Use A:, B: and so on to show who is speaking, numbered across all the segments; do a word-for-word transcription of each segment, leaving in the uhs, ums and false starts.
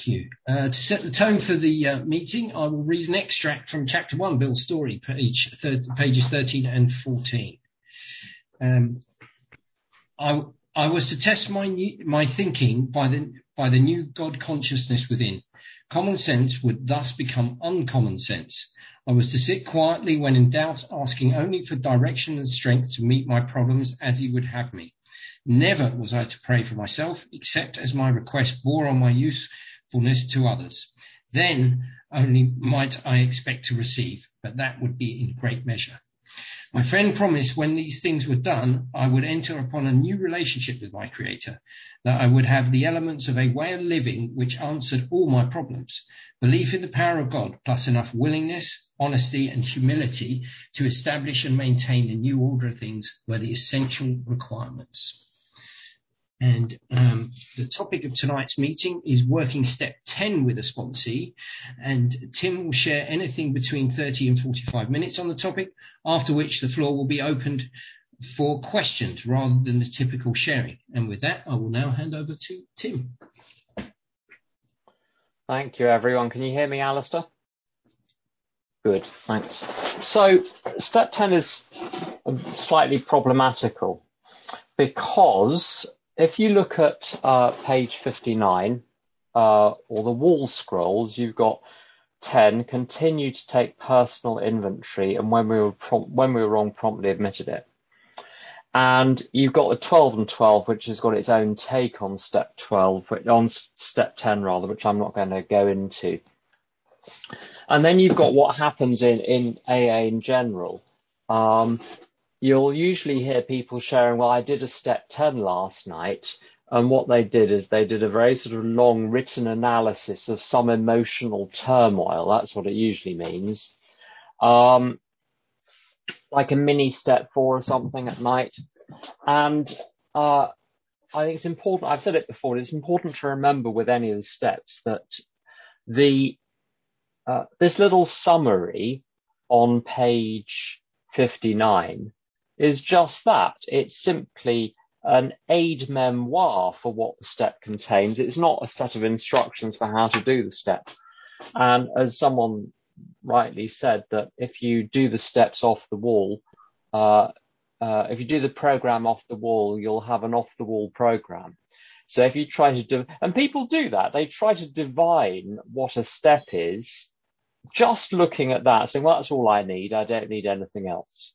A: Thank you. Uh, to set the tone for the uh, meeting, I will read an extract from chapter one, Bill's story, page third, pages thirteen and fourteen. Um, I, I was to test my new, my thinking by the by the new God consciousness within. Common sense would thus become uncommon sense. I was to sit quietly when in doubt, asking only for direction and strength to meet my problems as he would have me. Never was I to pray for myself, except as my request bore on my usefulness to others. Then only might I expect to receive, but that would be in great measure. My friend promised when these things were done, I would enter upon a new relationship with my Creator, that I would have the elements of a way of living which answered all my problems. Belief in the power of God, plus enough willingness, honesty, and humility to establish and maintain the new order of things were the essential requirements. And um, the topic of tonight's meeting is working step ten with a sponsee. And Tim will share anything between thirty and forty-five minutes on the topic, after which the floor will be opened for questions rather than the typical sharing. And with that, I will now hand over to Tim.
B: Thank you, everyone. Can you hear me, Alistair? Good, thanks. So step ten is slightly problematical because if you look at uh, page fifty-nine, uh, or the wall scrolls, you've got ten, continue to take personal inventory, and when we were prom- when we were wrong, promptly admitted it. And you've got the twelve and twelve, which has got its own take on step twelve, on step ten rather, which I'm not going to go into. And then you've got what happens in, in A A in general. Um, You'll usually hear people sharing, well, I did a step ten last night. And what they did is they did a very sort of long written analysis of some emotional turmoil. That's what it usually means. Um, like a mini step four or something at night. And uh, I think it's important, I've said it before, it's important to remember with any of the steps that the uh, this little summary on page fifty-nine is just that. It's simply an aid memoir for what the step contains. It's not a set of instructions for how to do the step. And as someone rightly said, that if you do the steps off the wall, uh, uh, if you do the program off the wall, you'll have an off the wall program. So if you try to do, and people do that, they try to divine what a step is, just looking at that, saying, well, that's all I need. I don't need anything else.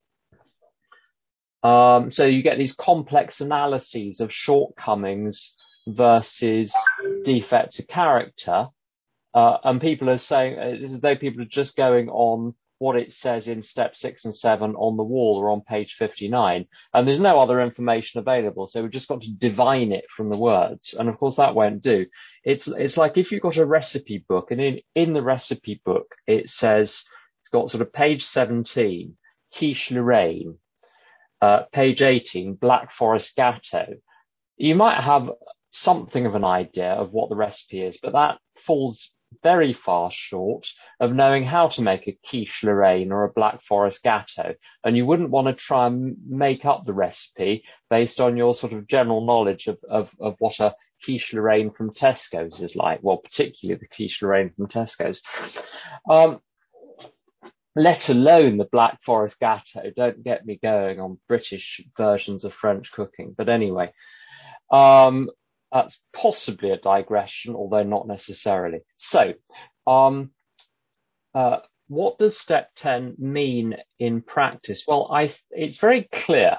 B: Um, so you get these complex analyses of shortcomings versus defects of character. Uh, and people are saying, it's as though people are just going on what it says in step six and seven on the wall or on page fifty-nine. And there's no other information available. So we've just got to divine it from the words. And of course that won't do. It's, it's like if you've got a recipe book, and in, in the recipe book, it says, it's got sort of page seventeen, quiche Lorraine. Uh, page eighteen, Black Forest Gatto. You might have something of an idea of what the recipe is, but that falls very far short of knowing how to make a quiche Lorraine or a Black Forest Gatto. And you wouldn't want to try and make up the recipe based on your sort of general knowledge of, of, of what a quiche Lorraine from Tesco's is like. Well, particularly the quiche Lorraine from Tesco's. Um, let alone the Black Forest Gatto. Don't get me going on British versions of French cooking. But anyway, um, that's possibly a digression, although not necessarily. So, um, uh, what does step ten mean in practice? Well, I th- it's very clear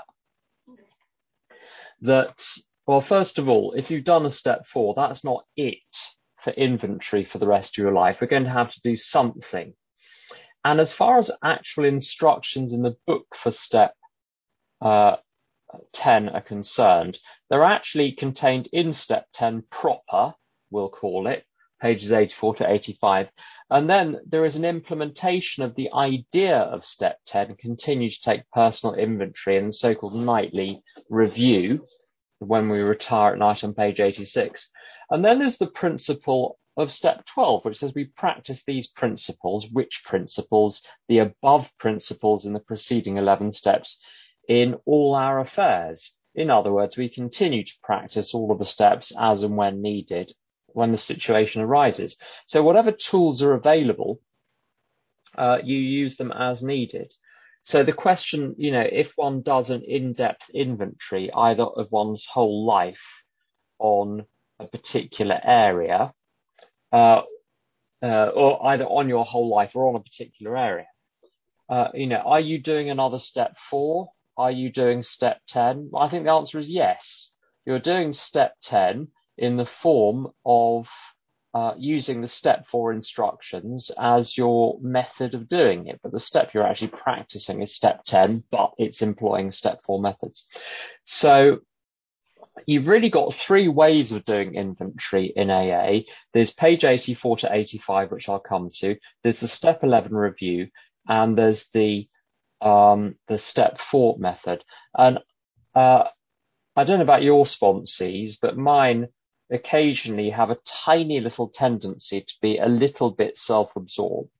B: that, well, first of all, if you've done a step four, that's not it for inventory for the rest of your life. We're going to have to do something. And as far as actual instructions in the book for step uh, ten are concerned, they're actually contained in step ten proper, we'll call it, pages eighty-four to eighty-five. And then there is an implementation of the idea of step ten, continue to take personal inventory, and the so-called nightly review when we retire at night on page eighty-six. And then there's the principle of step twelve, which says we practice these principles, which principles, the above principles in the preceding eleven steps, in all our affairs. In other words, we continue to practice all of the steps as and when needed when the situation arises. So whatever tools are available, uh, you use them as needed. So the question, you know, if one does an in-depth inventory, either of one's whole life on a particular area, uh, uh, or either on your whole life or on a particular area, uh, you know, are you doing another step four? Are you doing step ten? I think the answer is yes. You're doing step ten in the form of uh, using the step four instructions as your method of doing it. But the step you're actually practicing is step ten, but it's employing step four methods. So you've really got three ways of doing inventory in A A. There's page eighty-four to eighty-five, which I'll come to. There's the step eleven review, and there's the um, the step four method. And uh, I don't know about your sponsees, but mine occasionally have a tiny little tendency to be a little bit self-absorbed.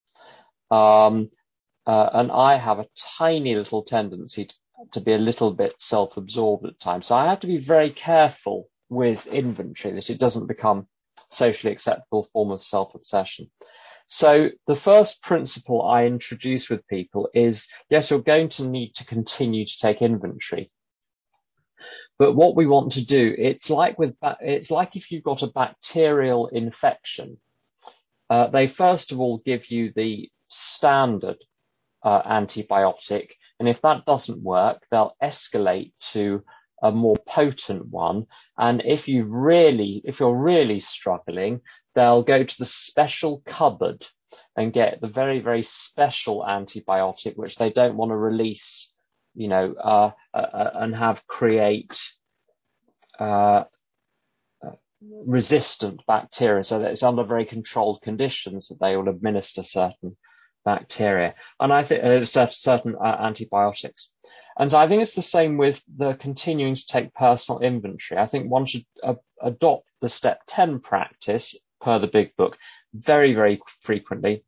B: Um, uh, and I have a tiny little tendency to, to be a little bit self-absorbed at times. So I have to be very careful with inventory that it doesn't become socially acceptable form of self-obsession. So the first principle I introduce with people is, yes, you're going to need to continue to take inventory. But what we want to do, it's like with, it's like if you've got a bacterial infection, uh, they first of all give you the standard uh, antibiotic. And if that doesn't work, they'll escalate to a more potent one. And if you really, if you're really struggling, they'll go to the special cupboard and get the very, very special antibiotic, which they don't want to release, you know, uh, uh, and have create uh, uh, resistant bacteria, so that it's under very controlled conditions that they will administer certain bacteria, and I think uh, certain uh, antibiotics. And so I think it's the same with the continuing to take personal inventory. I think one should uh, adopt the step ten practice per the big book very, very frequently.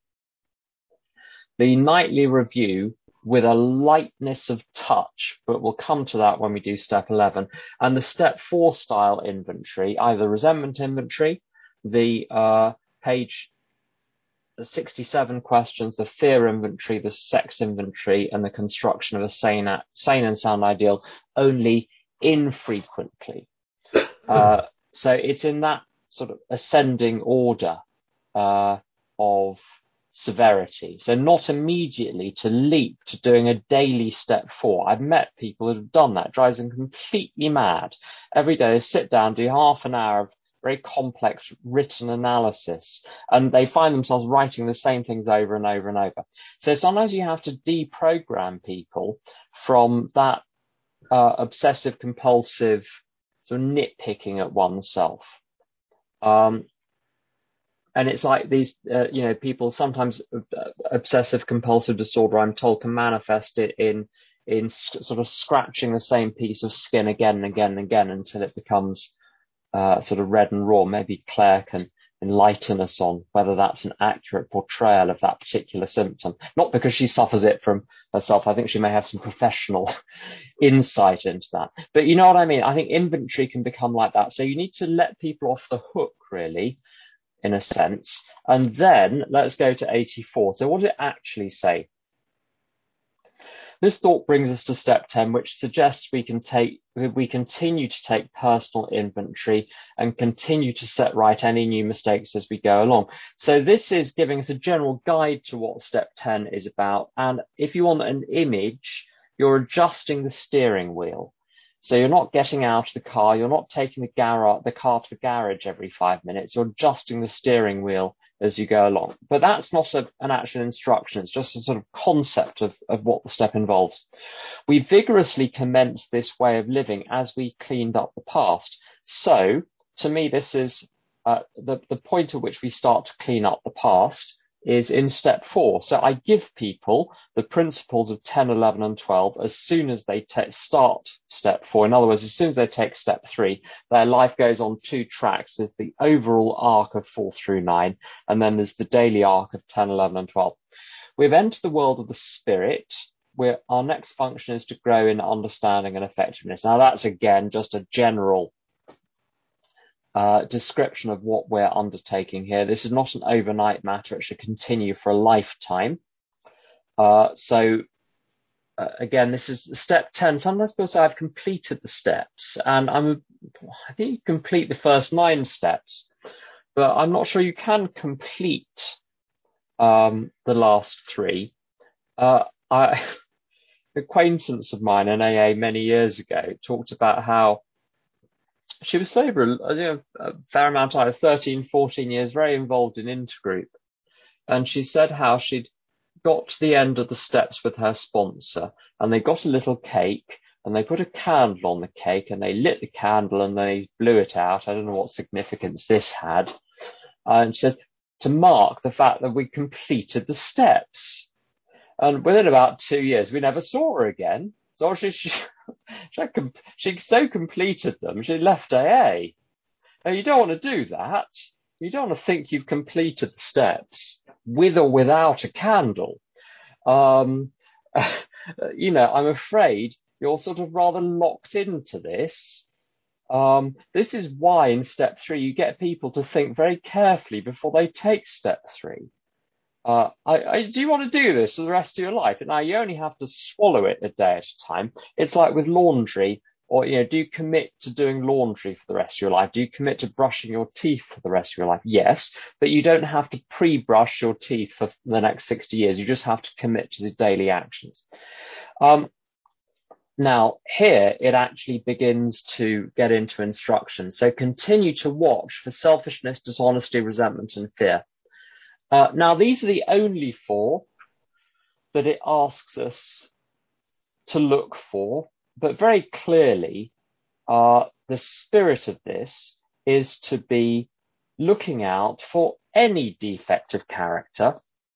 B: The nightly review with a lightness of touch, but we'll come to that when we do step eleven. And the step four style inventory, either resentment inventory, the uh, page sixty-seven questions, the fear inventory, the sex inventory, and the construction of a sane, sane and sound ideal, only infrequently. Uh, so it's in that sort of ascending order uh, of severity. So not immediately to leap to doing a daily step four. I've met people who have done that. It drives them completely mad. Every day they sit down, do half an hour of very complex written analysis, and they find themselves writing the same things over and over and over. So sometimes you have to deprogram people from that uh, obsessive compulsive sort of nitpicking at oneself. Um, and it's like these, uh, you know, people sometimes uh, obsessive compulsive disorder, I'm told, can manifest it in in sort of scratching the same piece of skin again and again and again until it becomes Uh, sort of red and raw. Maybe Claire can enlighten us on whether that's an accurate portrayal of that particular symptom. Not because she suffers it from herself. I think she may have some professional insight into that. But you know what I mean? I think inventory can become like that. So you need to let people off the hook, really, in a sense. And then let's go to eighty-four. So what does it actually say? This thought brings us to step ten, which suggests we can take, we continue to take personal inventory and continue to set right any new mistakes as we go along. So this is giving us a general guide to what step ten is about. And if you want an image, you're adjusting the steering wheel. So you're not getting out of the car, you're not taking the, gar- the car to the garage every five minutes, you're adjusting the steering wheel as you go along. But that's not a, an actual instruction, it's just a sort of concept of, of what the step involves. We vigorously commenced this way of living as we cleaned up the past. So, to me, this is uh, the, the point at which we start to clean up the past is in step four. So I give people the principles of ten, eleven and twelve as soon as they t- start step four. In other words, as soon as they take step three, their life goes on two tracks. There's the overall arc of four through nine, and then there's the daily arc of ten, eleven and twelve. We've entered the world of the spirit, where our next function is to grow in understanding and effectiveness. Now that's again just a general uh, description of what we're undertaking here. This is not an overnight matter. It should continue for a lifetime. Uh, so uh, again, this is step ten. Sometimes people say I've completed the steps, and I'm, I think you complete the first nine steps, but I'm not sure you can complete um, the last three. Uh, I, an acquaintance of mine in A A many years ago talked about how she was sober, you know, a fair amount of time, thirteen, fourteen years, very involved in intergroup. And she said how she'd got to the end of the steps with her sponsor, and they got a little cake, and they put a candle on the cake, and they lit the candle and they blew it out. I don't know what significance this had. And she said, to mark the fact that we completed the steps. And within about two years, we never saw her again. So she, she, she, she so completed them, she left A A. Now, you don't want to do that. You don't want to think you've completed the steps with or without a candle. Um, you know, I'm afraid you're sort of rather locked into this. Um, this is why in step three, you get people to think very carefully before they take step three. Uh, I, I, do you want to do this for the rest of your life? And now you only have to swallow it a day at a time. It's like with laundry, or, you know, do you commit to doing laundry for the rest of your life? Do you commit to brushing your teeth for the rest of your life? Yes, but you don't have to pre-brush your teeth for the next sixty years. You just have to commit to the daily actions. Um, now here it actually begins to get into instructions. So continue to watch for selfishness, dishonesty, resentment, and fear. Uh, now, these are the only four that it asks us to look for, but very clearly, uh, the spirit of this is to be looking out for any defect of character.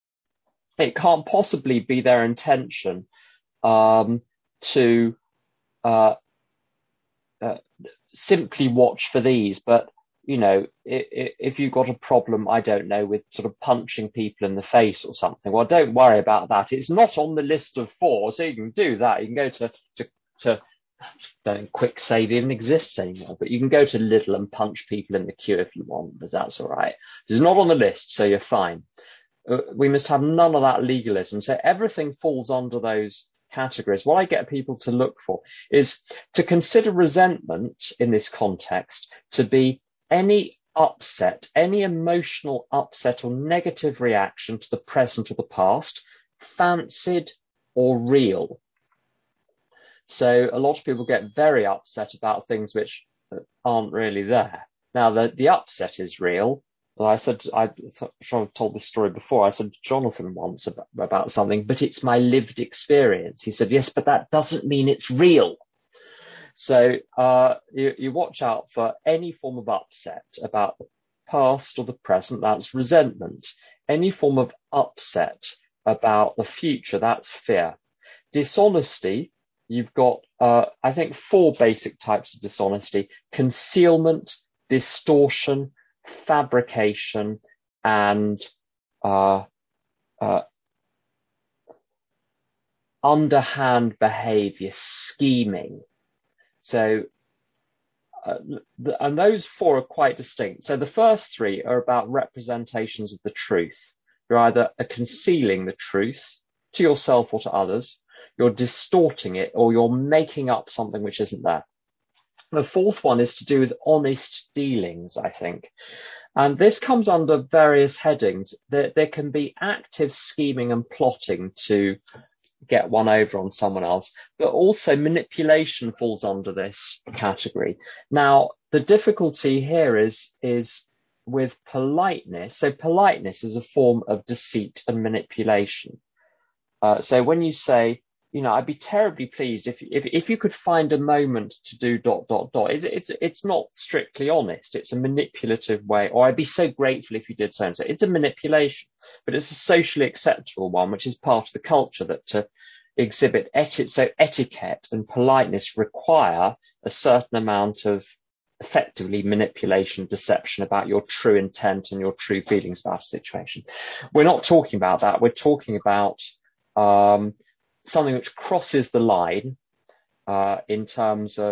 B: It can't possibly be their intention um, to uh, uh, simply watch for these, but you know, if you've got a problem, I don't know, with sort of punching people in the face or something, well, don't worry about that. It's not on the list of four, so you can do that. You can go to, to, to don't Quick Save even exists anymore, but you can go to Lidl and punch people in the queue if you want, because that's all right. It's not on the list, so you're fine. We must have none of that legalism. So everything falls under those categories. What I get people to look for is to consider resentment in this context to be any upset, any emotional upset or negative reaction to the present or the past, fancied or real. So a lot of people get very upset about things which aren't really there. Now, the, the upset is real. Well, I said, I sure I've told this story before. I said to Jonathan once about, about something, but it's my lived experience. He said, yes, but that doesn't mean it's real. So uh, you, you watch out for any form of upset about the past or the present, that's resentment. Any form of upset about the future, that's fear. Dishonesty, you've got, uh, I think, four basic types of dishonesty: concealment, distortion, fabrication, and uh, uh, underhand behavior, scheming. So, uh, the, and those four are quite distinct. So the first three are about representations of the truth. You're either concealing the truth to yourself or to others, you're distorting it, or you're making up something which isn't there. The fourth one is to do with honest dealings, I think. And this comes under various headings. There, there can be active scheming and plotting to get one over on someone else, but also manipulation falls under this category. Now, the difficulty here is, is with politeness. So politeness is a form of deceit and manipulation. Uh, so when you say, you know, I'd be terribly pleased if, if, if you could find a moment to do dot, dot, dot. It's, it's, it's not strictly honest. It's a manipulative way. Or I'd be so grateful if you did so and so. It's a manipulation, but it's a socially acceptable one, which is part of the culture that to exhibit eti- so etiquette and politeness require a certain amount of effectively manipulation, deception about your true intent and your true feelings about a situation. We're not talking about that. We're talking about, um, something which crosses the line uh, in terms of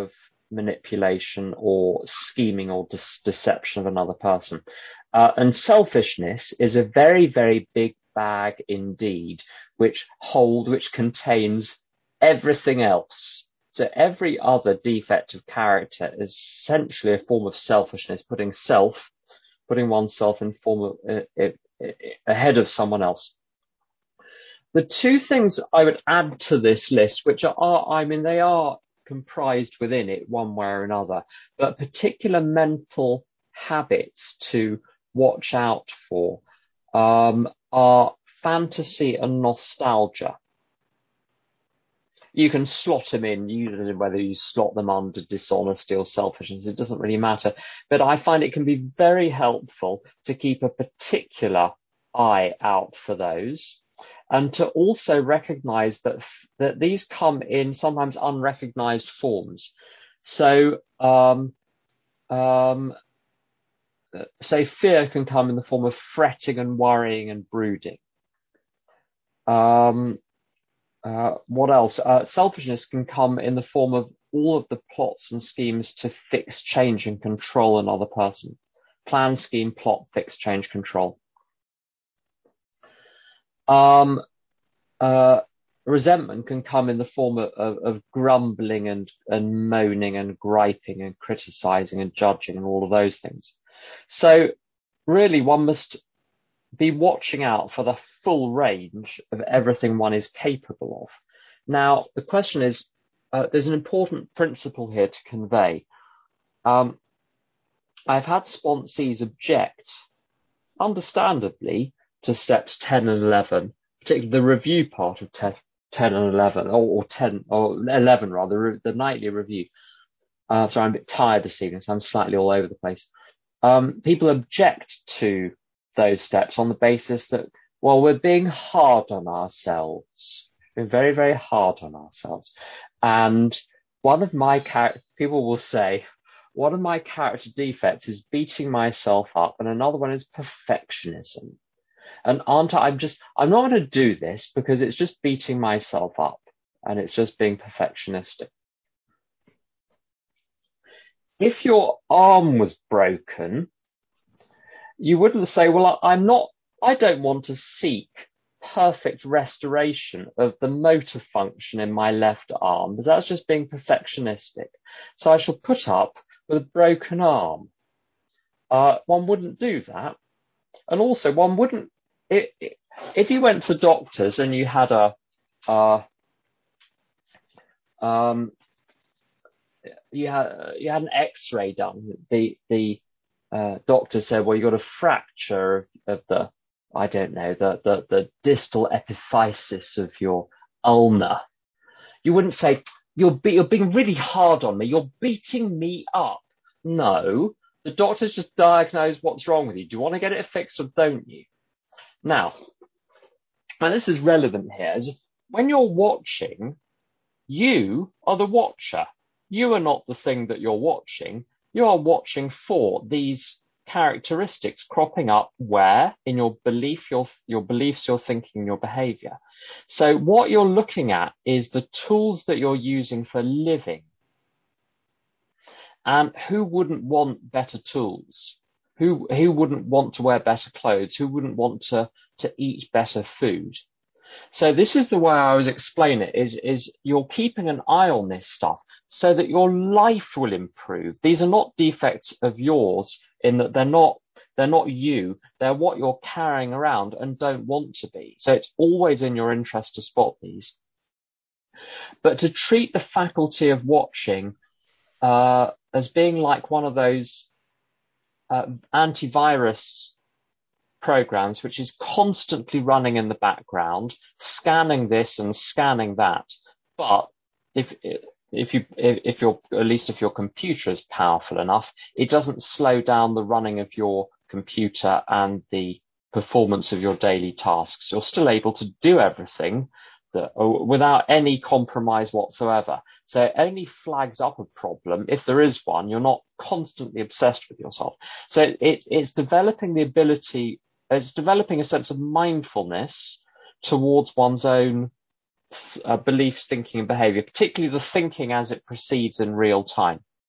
B: manipulation or scheming or de- deception of another person. Uh, and selfishness is a very, very big bag indeed, which hold, which contains everything else. So every other defect of character is essentially a form of selfishness, putting self, putting oneself in form of uh, uh, ahead of someone else. The two things I would add to this list, which are, I mean, they are comprised within it one way or another, but particular mental habits to watch out for um, are fantasy and nostalgia. You can slot them in, you, whether you slot them under dishonesty or selfishness, it doesn't really matter. But I find it can be very helpful to keep a particular eye out for those, and to also recognize that, that these come in sometimes unrecognized forms. So, um, um, say fear can come in the form of fretting and worrying and brooding. Um, Uh, what else? Uh, selfishness can come in the form of all of the plots and schemes to fix, change, and control another person. Plan, scheme, plot, fix, change, control. Um, uh, resentment can come in the form of, of, of grumbling and, and moaning and griping and criticizing and judging and all of those things. So really, one must be watching out for the full range of everything one is capable of. Now, the question is, uh, there's an important principle here to convey. Um, I've had sponsees object, understandably, to steps ten and eleven, particularly the review part of ten and eleven, or, or ten, or eleven rather, the nightly review. Uh, sorry, I'm a bit tired this evening, so I'm slightly all over the place. Um, people object to those steps on the basis that, well, we're being hard on ourselves. We're very, very hard on ourselves. And one of my char- people will say, one of my character defects is beating myself up, and another one is perfectionism. And aren't I, I'm just, I'm not going to do this because it's just beating myself up and it's just being perfectionistic. If your arm was broken, you wouldn't say, well, I'm not, I don't want to seek perfect restoration of the motor function in my left arm, because that's just being perfectionistic. So I shall put up with a broken arm. Uh, one wouldn't do that. And also one wouldn't, it, it, if you went to the doctors and you had a, uh, um, you had, you had an x-ray done, the, the, Uh, doctor said, well, you've got a fracture of, of the, I don't know, the, the, the distal epiphysis of your ulna. You wouldn't say, you're, be, you're being really hard on me. You're beating me up. No, the doctor's just diagnosed what's wrong with you. Do you want to get it fixed or don't you? Now, and this is relevant here, is when you're watching, you are the watcher. You are not the thing that you're watching. You are watching for these characteristics cropping up where in your belief, your, your beliefs, your thinking, your behavior. So what you're looking at is the tools that you're using for living. And who wouldn't want better tools? Who, who wouldn't want to wear better clothes? Who wouldn't want to, to eat better food? So this is the way I always explain it, is, is you're keeping an eye on this stuff so that your life will improve. These are not defects of yours in that they're not, they're not you, they're what you're carrying around and don't want to be. So it's always in your interest to spot these. But to treat the faculty of watching uh, as being like one of those uh, antivirus programs, which is constantly running in the background, scanning this and scanning that. But if if you if you're at least if your computer is powerful enough, it doesn't slow down the running of your computer and the performance of your daily tasks. You're still able to do everything that, without any compromise whatsoever. So it only flags up a problem if there is one. You're not constantly obsessed with yourself. So it, it's developing the ability, it's developing a sense of mindfulness towards one's own uh, beliefs, thinking and behavior, particularly the thinking as it proceeds in real time.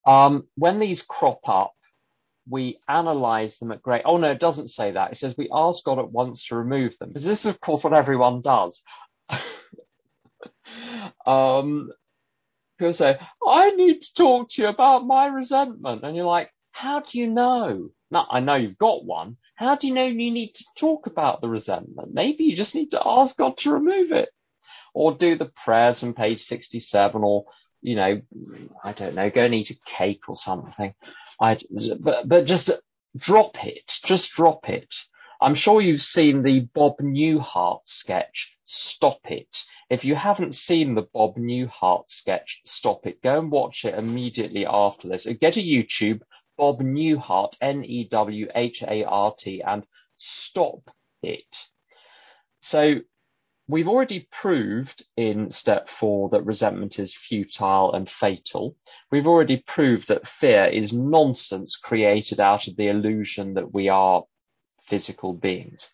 B: Um, when these crop up, we analyze them at great. Oh no, it doesn't say that. It says we ask God at once to remove them, because this is of course what everyone does. um, people say, I need to talk to you about my resentment, and you're like, how do you know? Now, I know you've got one. How do you know you need to talk about the resentment? Maybe you just need to ask God to remove it, or do the prayers on page sixty-seven, or, you know, I don't know, go and eat a cake or something. I, but, but just drop it, just drop it. I'm sure you've seen the Bob Newhart sketch, Stop It. If you haven't seen the Bob Newhart sketch, Stop It, go and watch it immediately after this. Get a YouTube, Bob Newhart, N E W H A R T, and Stop It. So we've already proved in step four that resentment is futile and fatal. We've already proved that fear is nonsense created out of the illusion that we are physical beings.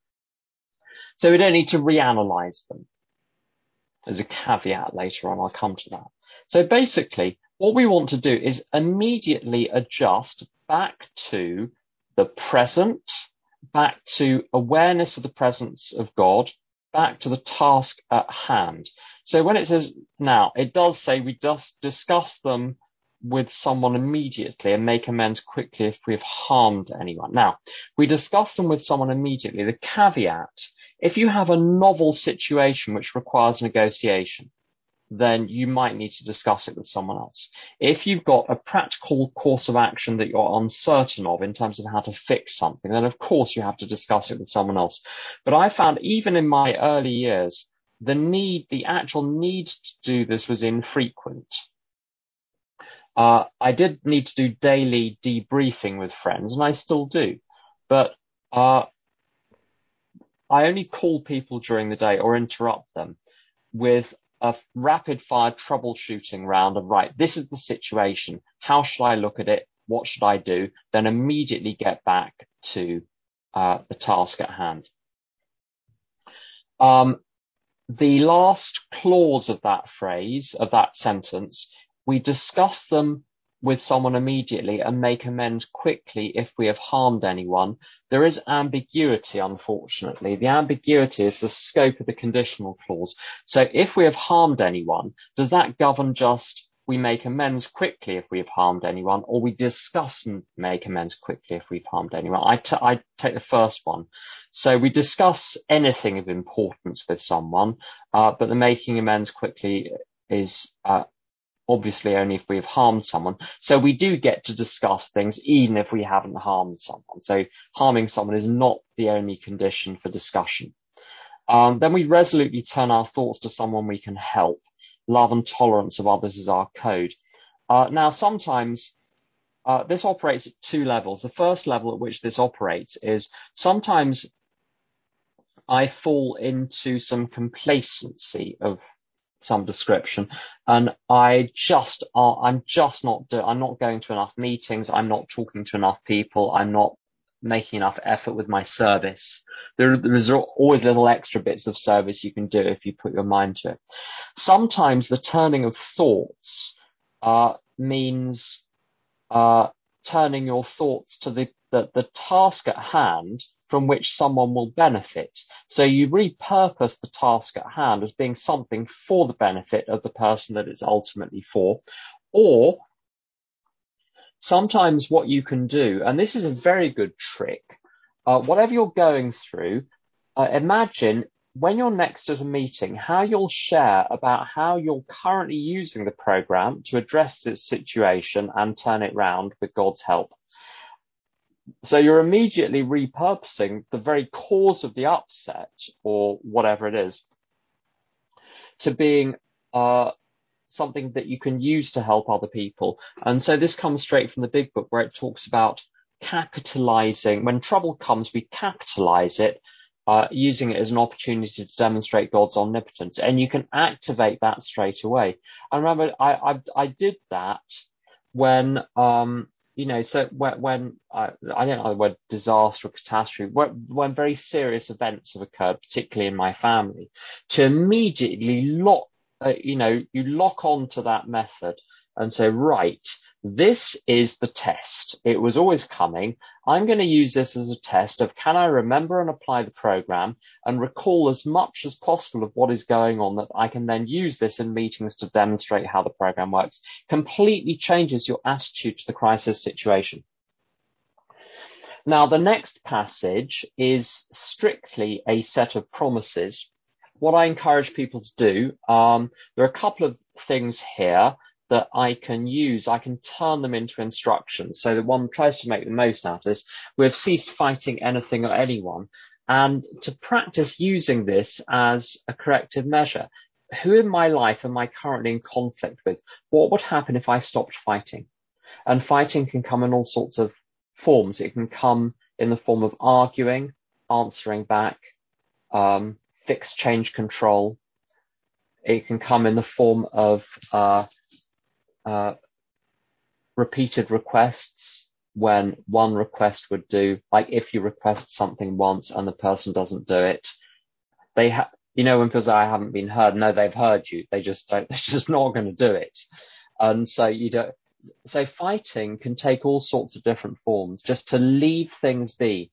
B: So we don't need to reanalyze them. There's a caveat later on, I'll come to that. So basically, what we want to do is immediately adjust back to the present, back to awareness of the presence of God, back to the task at hand. So when it says now, it does say we just discuss them with someone immediately and make amends quickly if we have harmed anyone. Now, we discuss them with someone immediately. The caveat, if you have a novel situation which requires negotiation, then you might need to discuss it with someone else. If you've got a practical course of action that you're uncertain of in terms of how to fix something, then of course you have to discuss it with someone else. But I found even in my early years, the need, the actual need to do this was infrequent. Uh, I did need to do daily debriefing with friends, and I still do. But uh, I only call people during the day or interrupt them with a rapid fire troubleshooting round of, right, this is the situation. How should I look at it? What should I do? Then immediately get back to uh, the task at hand. Um, the last clause of that phrase, of that sentence, we discuss them with someone immediately and make amends quickly if we have harmed anyone. There is ambiguity, unfortunately. The ambiguity is the scope of the conditional clause. So if we have harmed anyone, does that govern just we make amends quickly if we have harmed anyone, or we discuss and make amends quickly if we've harmed anyone? I, t- I take the first one. So we discuss anything of importance with someone, uh, but the making amends quickly is uh, obviously only if we have harmed someone. So we do get to discuss things even if we haven't harmed someone. So harming someone is not the only condition for discussion. Um, then we resolutely turn our thoughts to someone we can help. Love and tolerance of others is our code. Uh, now, sometimes uh, this operates at two levels. The first level at which this operates is sometimes I fall into some complacency of some description, and I just are, I'm just not do, I'm not going to enough meetings, I'm not talking to enough people, I'm not making enough effort with my service. There, there's always little extra bits of service you can do if you put your mind to it. Sometimes the turning of thoughts uh, means uh, turning your thoughts to the, the, the task at hand from which someone will benefit. So you repurpose the task at hand as being something for the benefit of the person that it's ultimately for. Or sometimes what you can do, and this is a very good trick, uh, whatever you're going through, uh, imagine when you're next at a meeting, how you'll share about how you're currently using the program to address this situation and turn it round with God's help. So you're immediately repurposing the very cause of the upset, or whatever it is, to being uh, something that you can use to help other people. And so this comes straight from the Big Book, where it talks about capitalizing. When trouble comes, we capitalize it, uh, using it as an opportunity to demonstrate God's omnipotence. And you can activate that straight away. I remember I I, I did that when, um, you know, so when, when I, I don't know the word disaster or catastrophe, when, when very serious events have occurred, particularly in my family, to immediately lock, uh, you know, you lock on to that method and say, right, this is the test. It was always coming. I'm going to use this as a test of, can I remember and apply the program and recall as much as possible of what is going on, that I can then use this in meetings to demonstrate how the program works. Completely changes your attitude to the crisis situation. Now, the next passage is strictly a set of promises. What I encourage people to do, um, there are a couple of things here that I can use. I can turn them into instructions so that one tries to make the most out of this. We've ceased fighting anything or anyone. And to practice using this as a corrective measure, who in my life am I currently in conflict with? What would happen if I stopped fighting? And fighting can come in all sorts of forms. It can come in the form of arguing, answering back, um, fixed change control. It can come in the form of uh, uh, repeated requests, when one request would do, like if you request something once and the person doesn't do it, they have, you know, when people say, I haven't been heard, no, they've heard you. They just don't, they're just not going to do it. And so you don't, so fighting can take all sorts of different forms, just to leave things be.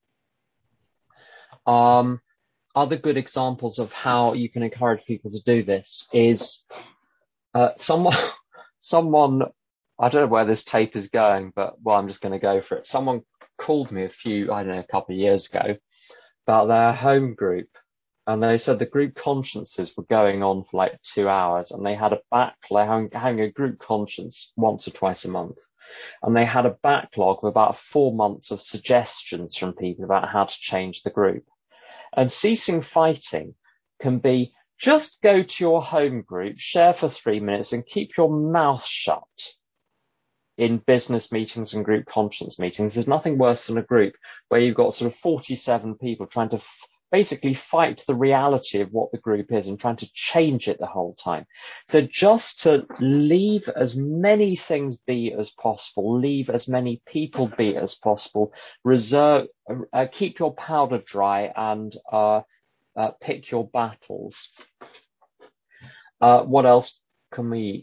B: Um, other good examples of how you can encourage people to do this is, uh, someone, someone, I don't know where this tape is going, but well, I'm just going to go for it. Someone called me a few, I don't know, a couple of years ago about their home group. And they said the group consciences were going on for like two hours and they had a backlog, having a group conscience once or twice a month. And they had a backlog of about four months of suggestions from people about how to change the group. And ceasing fighting can be, just go to your home group, share for three minutes and keep your mouth shut. In business meetings and group conscience meetings, there's nothing worse than a group where you've got sort of forty-seven people trying to f- basically fight the reality of what the group is and trying to change it the whole time. So just to leave as many things be as possible, leave as many people be as possible, reserve, uh, keep your powder dry and uh, uh, pick your battles. Uh, what else can we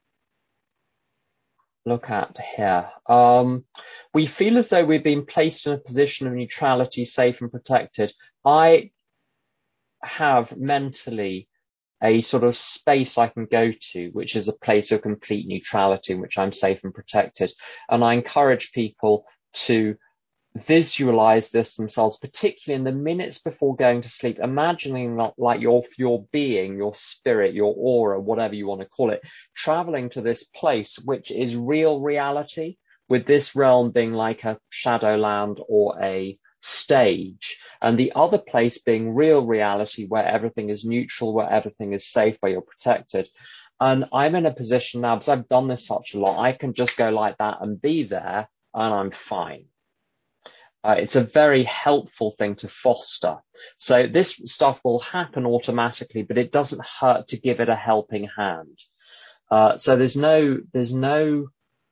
B: look at here? Um, we feel as though we've been placed in a position of neutrality, safe and protected. I have mentally a sort of space I can go to, which is a place of complete neutrality in which I'm safe and protected. And I encourage people to visualize this themselves, particularly in the minutes before going to sleep, imagining that, like your your being, your spirit, your aura, whatever you want to call it, traveling to this place which is real reality, with this realm being like a shadowland or a stage, and the other place being real reality where everything is neutral, where everything is safe, where you're protected. And I'm in a position now, because I've done this such a lot, I can just go like that and be there and I'm fine. Uh, it's a very helpful thing to foster. So this stuff will happen automatically, but it doesn't hurt to give it a helping hand. Uh, so there's no, there's no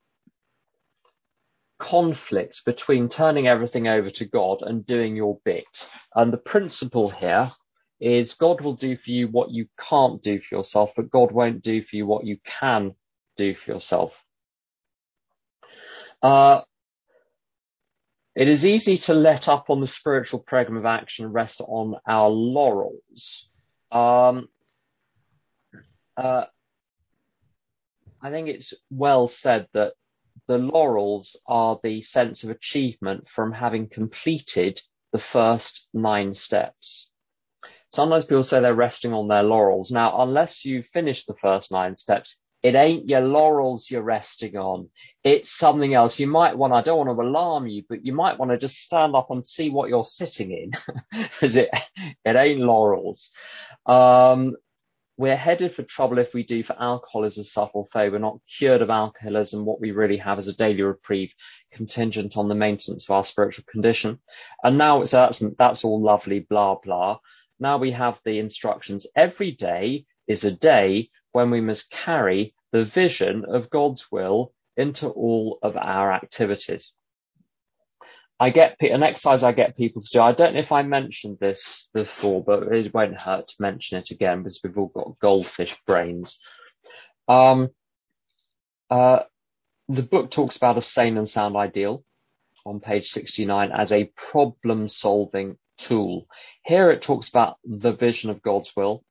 B: conflict between turning everything over to God and doing your bit. And the principle here is God will do for you what you can't do for yourself, but God won't do for you what you can do for yourself. Uh, It is easy to let up on the spiritual program of action and rest on our laurels. Um, uh, I think it's well said that the laurels are the sense of achievement from having completed the first nine steps. Sometimes people say they're resting on their laurels. Now, unless you finish the first nine steps, it ain't your laurels you're resting on. It's something else. You might want, I don't want to alarm you, but you might want to just stand up and see what you're sitting in, because it, it ain't laurels. Um, we're headed for trouble if we do for alcohol as a subtle foe. We're not cured of alcoholism. What we really have is a daily reprieve contingent on the maintenance of our spiritual condition. And now it's, that's, that's all lovely, blah, blah. Now we have the instructions. Every day is a day when we must carry the vision of God's will into all of our activities. I get an exercise I get people to do. I don't know if I mentioned this before, but it won't hurt to mention it again because we've all got goldfish brains. Um, uh, the book talks about a sane and sound ideal on page sixty-nine as a problem-solving tool. Here it talks about the vision of God's will.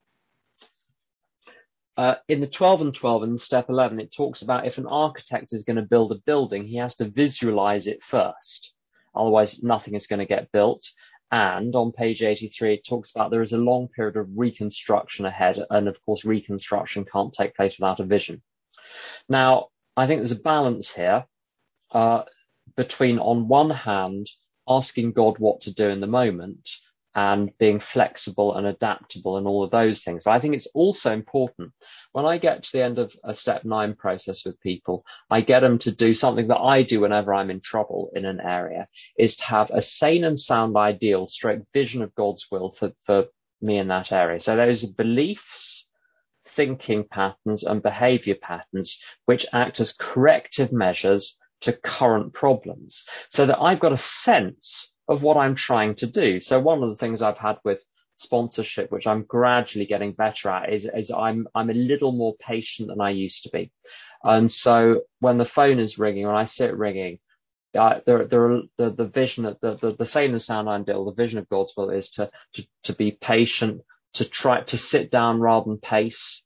B: Uh, in the twelve and twelve, in step eleven, it talks about if an architect is going to build a building, he has to visualize it first. Otherwise, nothing is going to get built. And on page eighty-three, it talks about there is a long period of reconstruction ahead. And of course, reconstruction can't take place without a vision. Now, I think there's a balance here uh, between, on one hand, asking God what to do in the moment and being flexible and adaptable and all of those things. But I think it's also important when I get to the end of a step nine process with people, I get them to do something that I do whenever I'm in trouble in an area, is to have a sane and sound ideal, stroke vision of God's will for, for me in that area. So those are beliefs, thinking patterns and behavior patterns, which act as corrective measures to current problems, so that I've got a sense of what I'm trying to do. So one of the things I've had with sponsorship, which I'm gradually getting better at, is, is I'm, I'm a little more patient than I used to be. And so when the phone is ringing, when I sit ringing, uh, there, there are the, the vision, the, the, the same and sound ideal, the vision of God's will is to, to, to be patient, to try to sit down rather than pace.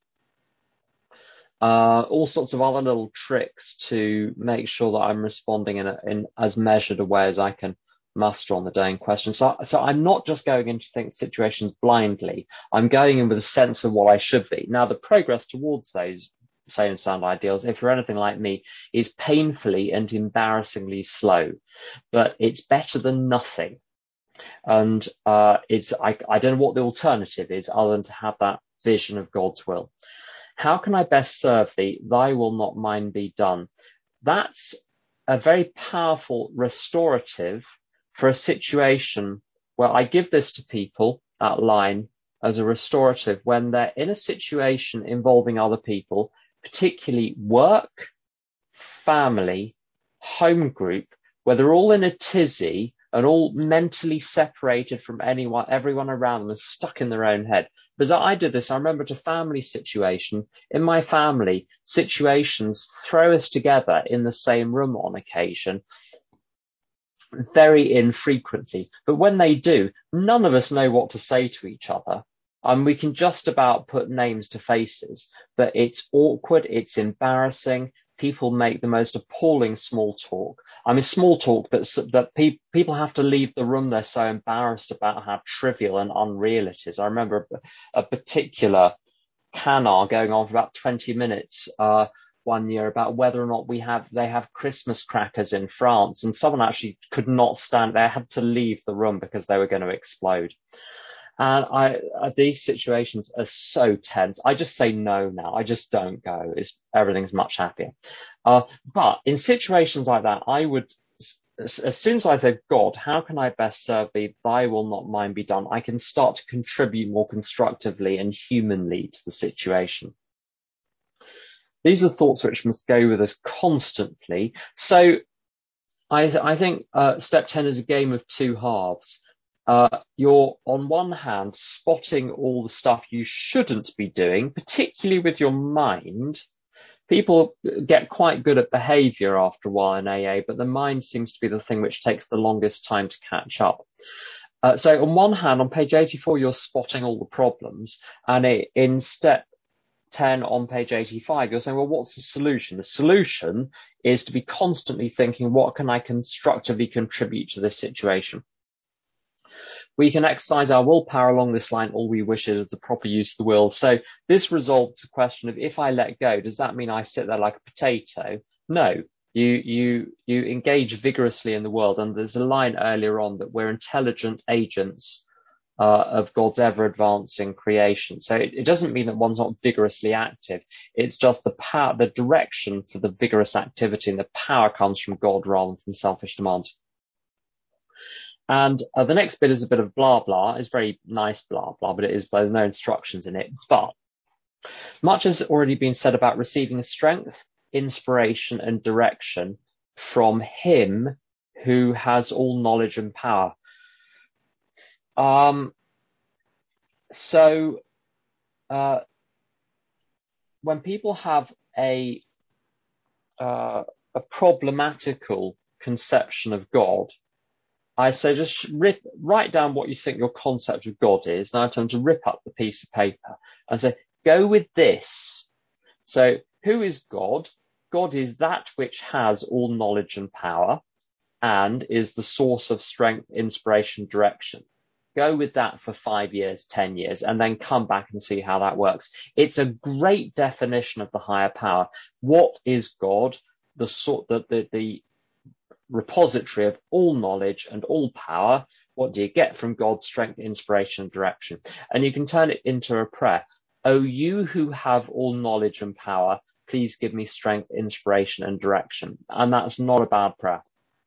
B: Uh, all sorts of other little tricks to make sure that I'm responding in, a, in as measured a way as I can muster on the day in question. So, so I'm not just going into things, situations blindly. I'm going in with a sense of what I should be. Now, the progress towards those sane and sound ideals, if you're anything like me, is painfully and embarrassingly slow, but it's better than nothing. And uh, it's I, I don't know what the alternative is other than to have that vision of God's will. How can I best serve thee? Thy will, not mine, be done. That's a very powerful restorative for a situation where I give this to people, that line, as a restorative when they're in a situation involving other people, particularly work, family, home group, where they're all in a tizzy and all mentally separated from anyone, everyone around them, and stuck in their own head. Because I did this, I remember, to a family situation. In my family, situations throw us together in the same room on occasion, very infrequently. But when they do, none of us know what to say to each other. And we can just about put names to faces, but it's awkward, it's embarrassing. People make the most appalling small talk. I mean, small talk that, that pe- people have to leave the room. They're so embarrassed about how trivial and unreal it is. I remember a, a particular canard going on for about twenty minutes uh, one year about whether or not we have, they have Christmas crackers in France, and someone actually could not stand there, had to leave the room because they were going to explode. And I, uh, these situations are so tense. I just say no now. I just don't go. It's, everything's much happier. Uh, but in situations like that, I would, as, as soon as I say, God, how can I best serve thee? Thy will, not mine, be done. I can start to contribute more constructively and humanly to the situation. These are thoughts which must go with us constantly. So I, I think uh, step ten is a game of two halves. Uh, you're on one hand spotting all the stuff you shouldn't be doing, particularly with your mind. People get quite good at behavior after a while in A A, but the mind seems to be the thing which takes the longest time to catch up. Uh, so on one hand, on page eighty-four, you're spotting all the problems, and it, in step ten on page eighty-five, you're saying, well, what's the solution? The solution is to be constantly thinking, what can I constructively contribute to this situation? We can exercise our willpower along this line. All we wish is the proper use of the will. So this resolves the question of, if I let go, does that mean I sit there like a potato? No, you, you, you engage vigorously in the world. And there's a line earlier on that we're intelligent agents uh, of God's ever advancing creation. So it, it doesn't mean that one's not vigorously active. It's just the power, the direction for the vigorous activity, and the power comes from God rather than from selfish demands. And uh, the next bit is a bit of blah, blah. It's very nice blah, blah, but it is, there's no instructions in it. But much has already been said about receiving strength, inspiration, and direction from him who has all knowledge and power. Um, so uh, when people have a uh, a problematical conception of God, I say just rip, write down what you think your concept of God is. Now I tell them to rip up the piece of paper and say, go with this. So who is God? God is that which has all knowledge and power and is the source of strength, inspiration, direction. Go with that for five years, ten years, and then come back and see how that works. It's a great definition of the higher power. What is God? The sort, the, the, the repository of all knowledge and all power. What do you get from God? Strength, inspiration, direction. And you can turn it into a prayer. O you who have all knowledge and power, please give me strength, inspiration, and direction. And that's not a bad prayer.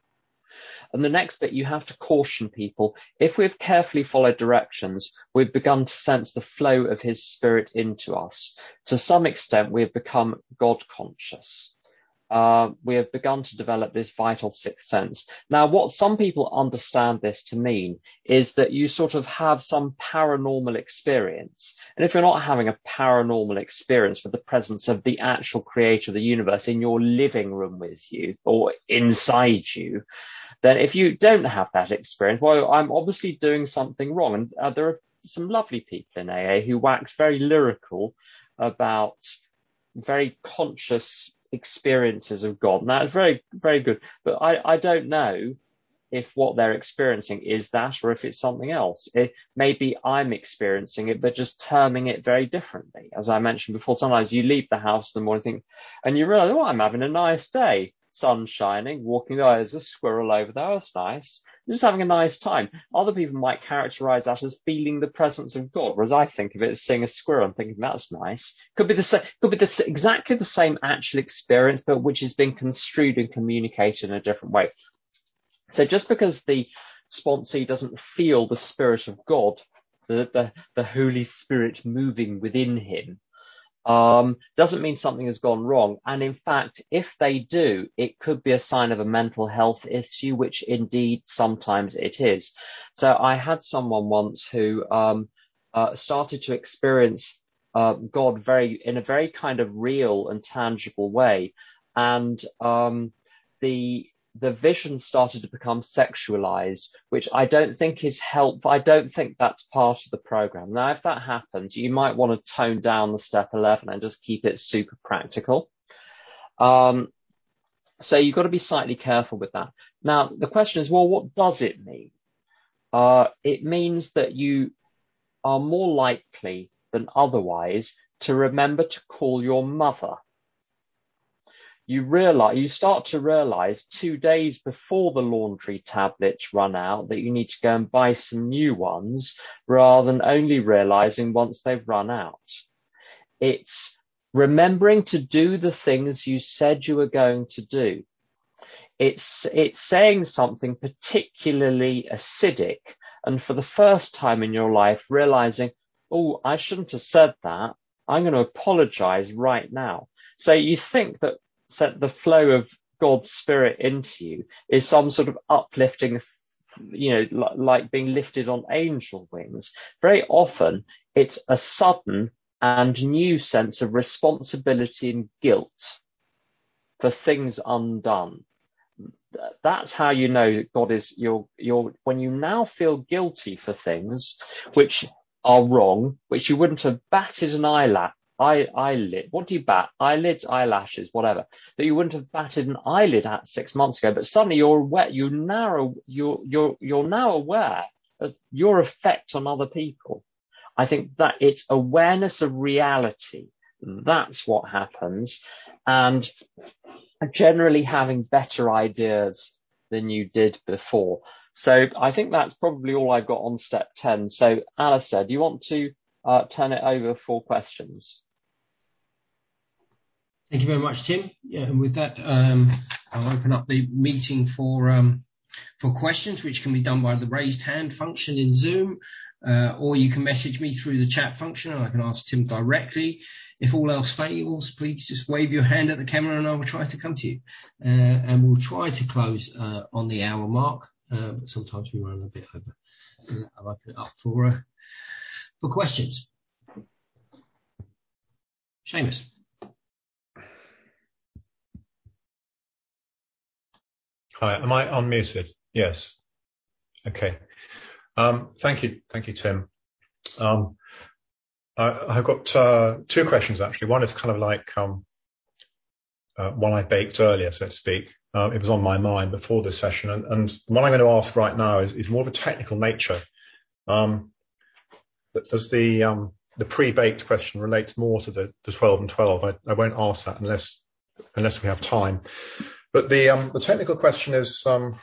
B: And the next bit, you have to caution people. If we've carefully followed directions, we've begun to sense the flow of his spirit into us. To some extent, we have become God conscious. Uh, we have begun to develop this vital sixth sense. Now, what some people understand this to mean is that you sort of have some paranormal experience. And if you're not having a paranormal experience with the presence of the actual creator of the universe in your living room with you or inside you, then if you don't have that experience, well, I'm obviously doing something wrong. And uh, there are some lovely people in A A who wax very lyrical about very conscious experiences of God. Now, it's very, very good. But I, I don't know if what they're experiencing is that or if it's something else. It, maybe I'm experiencing it, but just terming it very differently. As I mentioned before, sometimes you leave the house in the morning think, and you realize, oh, I'm having a nice day. Sun shining, walking, oh, there's a squirrel over there, that's nice. You're just having a nice time. Other people might characterize that as feeling the presence of God, whereas I think of it as seeing a squirrel and thinking that's nice. Could be the same, could be the, exactly the same actual experience, but which is being construed and communicated in a different way. So just because the sponsee doesn't feel the spirit of God, the, the, the Holy Spirit moving within him, Um, doesn't mean something has gone wrong. And in fact, if they do, it could be a sign of a mental health issue, which indeed sometimes it is. So I had someone once who um, uh, started to experience uh, God very in a very kind of real and tangible way. And um, the the vision started to become sexualized, which I don't think is helpful. I don't think that's part of the program. Now, if that happens, you might want to tone down the step eleven and just keep it super practical. Um, so you've got to be slightly careful with that. Now, the question is, well, what does it mean? Uh, it means that you are more likely than otherwise to remember to call your mother. You realize, you start to realize two days before the laundry tablets run out that you need to go and buy some new ones rather than only realizing once they've run out. It's remembering to do the things you said you were going to do. It's, it's saying something particularly acidic. And for the first time in your life, realizing, oh, I shouldn't have said that. I'm going to apologize right now. So you think that set the flow of God's spirit into you is some sort of uplifting, you know, like being lifted on angel wings. Very often it's a sudden and new sense of responsibility and guilt for things undone. That's how you know that God is your, your, when you now feel guilty for things which are wrong, which you wouldn't have batted an eyelash Eye, eyelid. What do you bat? Eyelids, eyelashes, whatever. That you wouldn't have batted an eyelid at six months ago, but suddenly you're aware. You now you're you're you're now aware of your effect on other people. I think that it's awareness of reality. That's what happens, and generally having better ideas than you did before. So I think that's probably all I've got on step ten. So Alistair, do you want to uh, turn it over for questions?
A: Thank you very much, Tim. Yeah, and with that, um, I'll open up the meeting for um, for questions, which can be done by the raised hand function in Zoom, uh, or you can message me through the chat function, and I can ask Tim directly. If all else fails, please just wave your hand at the camera, and I will try to come to you. Uh, and we'll try to close uh, on the hour mark, uh, but sometimes we run a bit over. Uh, I'll open it up for uh, for questions. Seamus.
C: Hi, am I unmuted? Yes. Okay. Um, thank you, thank you, Tim. Um, I, I've got uh, two questions actually. One is kind of like um, uh, one I baked earlier, so to speak. Uh, it was on my mind before this session, and, and the one I'm going to ask right now is, is more of a technical nature. Um, as the um, the pre-baked question relates more to the, the twelve and twelve, I, I won't ask that unless unless we have time. But the um, the technical question is um,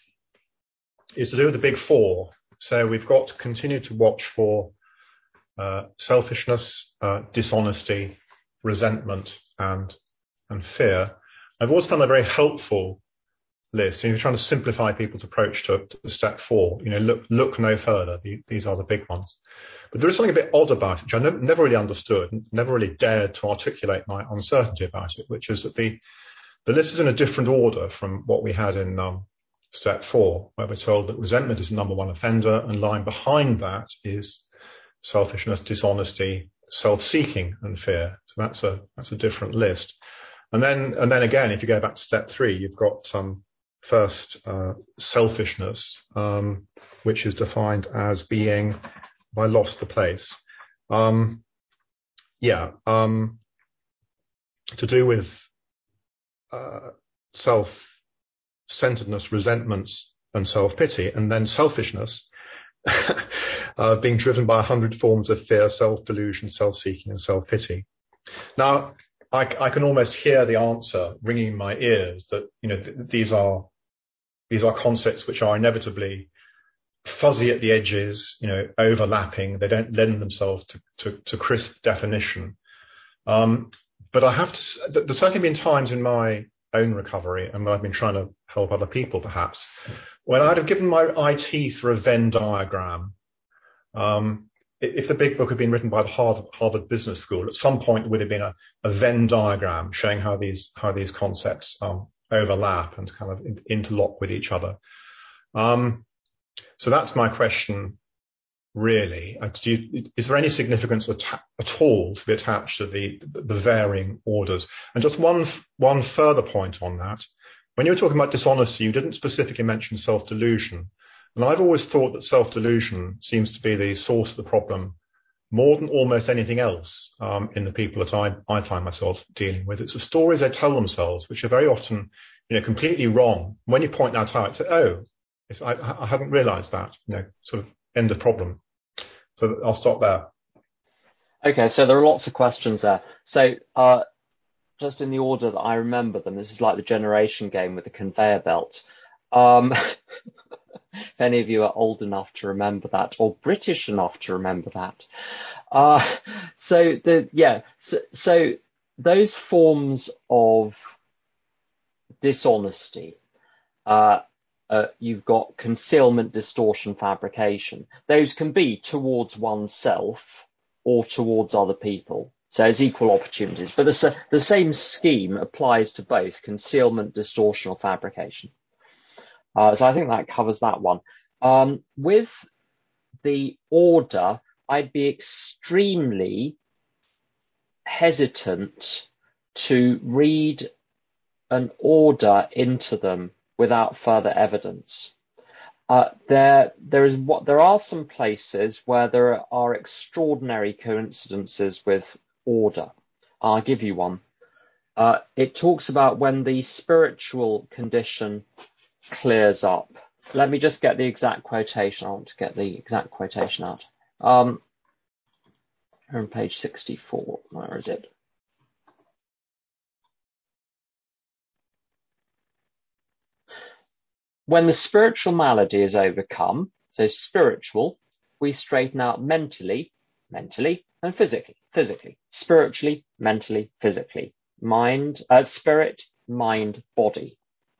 C: is to do with the big four. So we've got to continue to watch for uh, selfishness, uh, dishonesty, resentment, and and fear. I've always found a very helpful list. If you're trying to simplify people's approach to, to step four, you know, look look no further. The, these are the big ones. But there is something a bit odd about it, which I never, never really understood, never really dared to articulate my uncertainty about it, which is that the the list is in a different order from what we had in um, step four, where we're told that resentment is the number one offender, and lying behind that is selfishness, dishonesty, self-seeking, and fear. So that's a that's a different list. And then and then again, if you go back to step three, you've got um, first uh, selfishness, um, which is defined as being, have I lost the place? Um, yeah, um, to do with uh, self-centeredness, resentments, and self-pity, and then selfishness. uh, being driven by a hundred forms of fear, self-delusion, self-seeking, and self-pity. Now, I, I can almost hear the answer ringing in my ears that, you know, th- these are these are concepts which are inevitably fuzzy at the edges, you know, overlapping. They don't lend themselves to, to, to crisp definition. Um, but I have to. There's certainly been times in my own recovery, and when I've been trying to help other people, perhaps, when I'd have given my eye teeth for a Venn diagram. Um, if the big book had been written by the Harvard, Harvard Business School, at some point there would have been a, a Venn diagram showing how these how these concepts um, overlap and kind of interlock with each other. Um, so that's my question, really. Do you, is there any significance at, at all to be attached to the, the varying orders? And just one one further point on that. When you were talking about dishonesty, you didn't specifically mention self-delusion. And I've always thought that self-delusion seems to be the source of the problem more than almost anything else um, in the people that I, I find myself dealing with. It's the stories they tell themselves, which are very often, you know, completely wrong. When you point that out, say, oh, it's, I, I hadn't realized that, you know, sort of end of problem. So I'll stop there.
B: Okay, so there are lots of questions there. So uh, just in the order that I remember them, this is like the generation game with the conveyor belt. Um, if any of you are old enough to remember that, or British enough to remember that. Uh, so the yeah, so, so those forms of dishonesty, uh, uh, you've got concealment, distortion, fabrication. Those can be towards oneself or towards other people. So it's equal opportunities, but the, the same scheme applies to both concealment, distortion, or fabrication. Uh, so I think that covers that one. Um, with the order, I'd be extremely hesitant to read an order into them without further evidence. Uh, there, there is what there are some places where there are extraordinary coincidences with order. I'll give you one. Uh, it talks about when the spiritual condition clears up. Let me just get the exact quotation. I want to get the exact quotation out. Um, on page sixty-four. Where is it? When the spiritual malady is overcome, so spiritual, we straighten out mentally, mentally, and physically, physically, spiritually, mentally, physically, mind, uh, spirit, mind, body.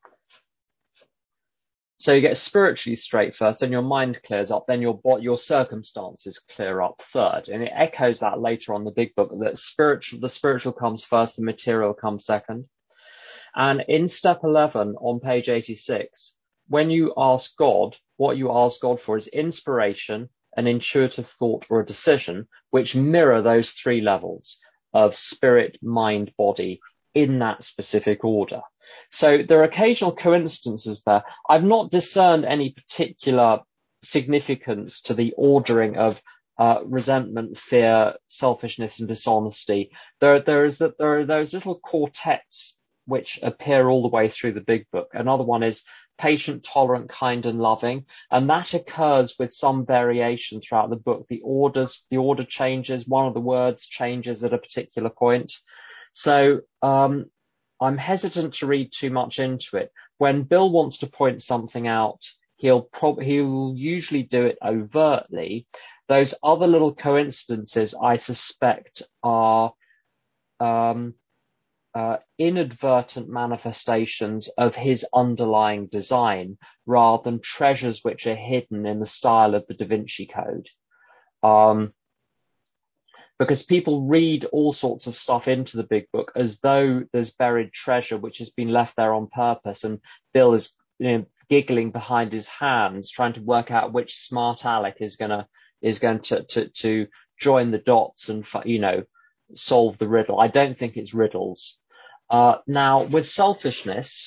B: So you get spiritually straight first, then your mind clears up, then your your circumstances clear up third. And it echoes that later on in the big book, that spiritual, the spiritual comes first, the material comes second. And in step eleven on page eighty-six, when you ask God, what you ask God for is inspiration, an intuitive thought, or a decision, which mirror those three levels of spirit, mind, body in that specific order. So there are occasional coincidences there. I've not discerned any particular significance to the ordering of uh, resentment, fear, selfishness, and dishonesty. There, there is that there are those little quartets which appear all the way through the big book. Another one is patient, tolerant, kind, and loving, and that occurs with some variation throughout the book. The orders, the order changes. One of the words changes at a particular point. So um, I'm hesitant to read too much into it. When Bill wants to point something out, he'll prob- he'll usually do it overtly. Those other little coincidences, I suspect, are um, uh, inadvertent manifestations of his underlying design rather than treasures which are hidden in the style of the Da Vinci Code. Um, because people read all sorts of stuff into the big book as though there's buried treasure which has been left there on purpose, and Bill is, you know, giggling behind his hands, trying to work out which smart aleck is gonna is going to to to join the dots and, you know, solve the riddle. I don't think it's riddles. Uh, now, with selfishness,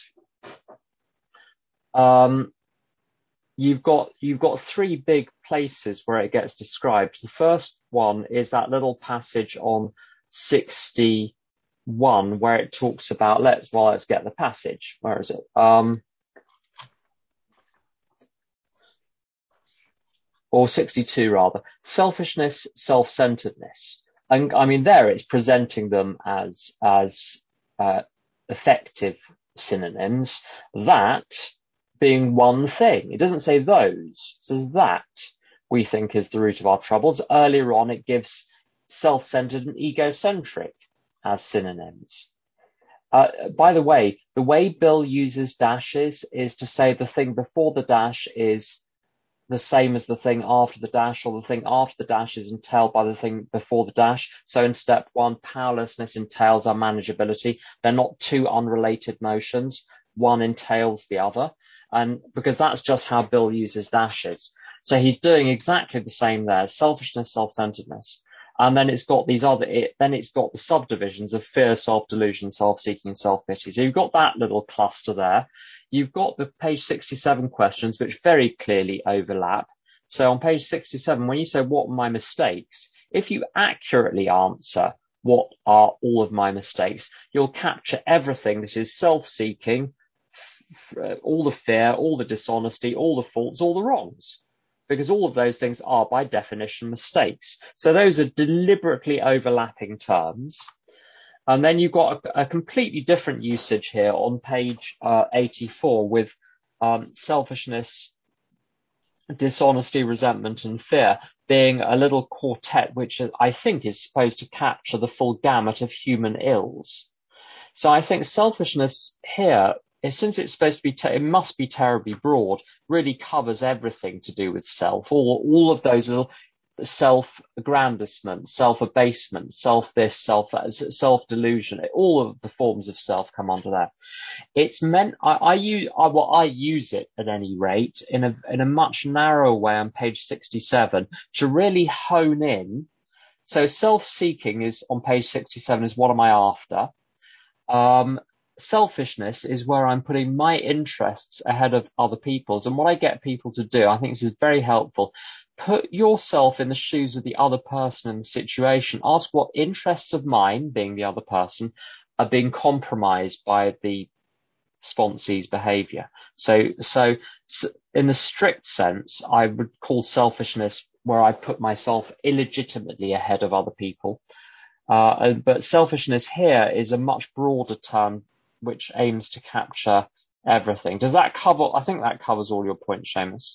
B: um, you've got you've got three big places where it gets described. The first one is that little passage on sixty-one where it talks about, let's well let's get the passage. Where is it? Um, or sixty-two rather. Selfishness, self-centeredness. And I mean, there it's presenting them as as uh, effective synonyms. That being one thing. It doesn't say those. It says that we think is the root of our troubles. Earlier on, it gives self-centered and egocentric as synonyms. Uh, by the way, the way Bill uses dashes is to say the thing before the dash is the same as the thing after the dash, or the thing after the dash is entailed by the thing before the dash. So in step one, powerlessness entails our manageability. They're not two unrelated notions. One entails the other. And because that's just how Bill uses dashes. So he's doing exactly the same there. Selfishness, self-centeredness. And then it's got these other, it, then it's got the subdivisions of fear, self-delusion, self-seeking, self-pity. So you've got that little cluster there. You've got the page sixty-seven questions, which very clearly overlap. So on page sixty-seven, when you say, what are my mistakes? If you accurately answer, what are all of my mistakes? You'll capture everything that is self-seeking, f- all the fear, all the dishonesty, all the faults, all the wrongs. Because all of those things are, by definition, mistakes. So those are deliberately overlapping terms. And then you've got a, a completely different usage here on page uh, eighty-four with um, selfishness, dishonesty, resentment, and fear being a little quartet, which I think is supposed to capture the full gamut of human ills. So I think selfishness here, since it's supposed to be, te- it must be terribly broad, really covers everything to do with self, all, all of those little self-aggrandizement, self-abasement, self-this, self, self-delusion, all of the forms of self come under that. It's meant, I, I use, I, well, I use it at any rate in a, in a much narrower way on page sixty-seven to really hone in. So self-seeking is on page sixty-seven is what am I after? Um, selfishness is where I'm putting my interests ahead of other people's. And what I get people to do, I think this is very helpful. Put yourself in the shoes of the other person in the situation. Ask what interests of mine, being the other person, are being compromised by the sponsee's behavior. So, so in the strict sense, I would call selfishness where I put myself illegitimately ahead of other people. Uh, but selfishness here is a much broader term which aims to capture everything. Does that cover? I think that covers all your points, Seamus.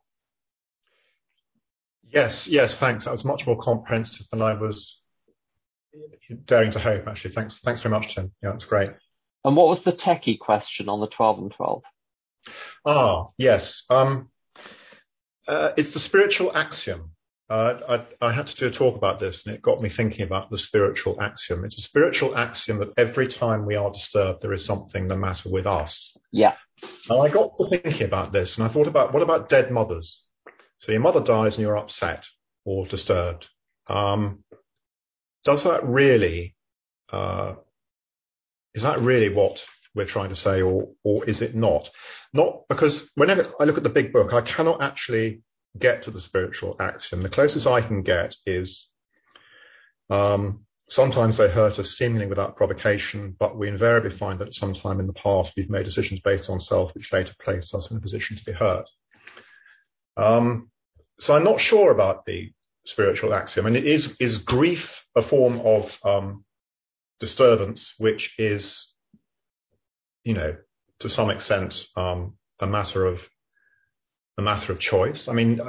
C: Yes, yes, thanks. That was much more comprehensive than I was daring to hope, actually. Thanks, thanks very much, Tim. Yeah, that's great.
B: And what was the techie question on the twelve and twelve?
C: Ah, yes. Um, uh, it's the spiritual axiom. Uh, I, I had to do a talk about this, and it got me thinking about the spiritual axiom. It's a spiritual axiom that every time we are disturbed, there is something the matter with us.
B: Yeah.
C: And I got to thinking about this, and I thought about, what about dead mothers? So your mother dies and you're upset or disturbed. Um, does that really, uh, is that really what we're trying to say, or or is it not? Not because whenever I look at the big book, I cannot actually get to the spiritual axiom. The closest I can get is um, sometimes they hurt us seemingly without provocation, but we invariably find that at some time in the past we've made decisions based on self, which later placed us in a position to be hurt. Um, so I'm not sure about the spiritual axiom, and it is is grief a form of um, disturbance, which is, you know, to some extent um, a matter of a matter of choice. I mean,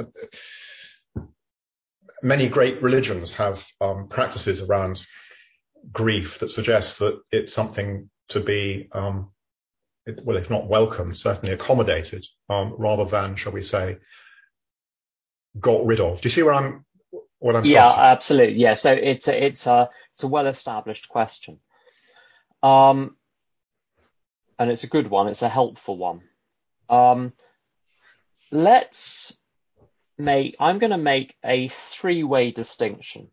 C: many great religions have um, practices around grief that suggest that it's something to be, um, it, well, if not welcomed, certainly accommodated, um, rather than, shall we say, got rid of. Do you see where I'm? What I'm
B: yeah,
C: thrusting?
B: absolutely. Yeah, so it's a it's a it's a well-established question, um, and it's a good one. It's a helpful one. Um, let's make. I'm going to make a three-way distinction.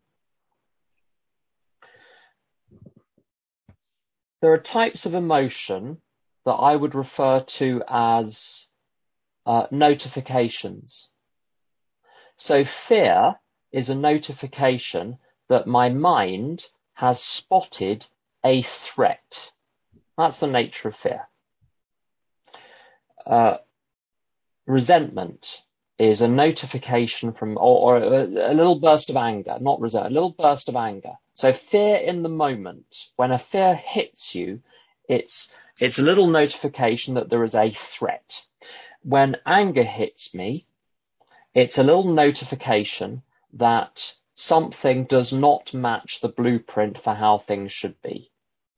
B: There are types of emotion that I would refer to as uh, notifications. So fear is a notification that my mind has spotted a threat. That's the nature of fear. Uh, resentment is a notification from, or, or a, a little burst of anger, not resentment, a little burst of anger. So fear in the moment, when a fear hits you, it's it's a little notification that there is a threat. When anger hits me, it's a little notification that something does not match the blueprint for how things should be.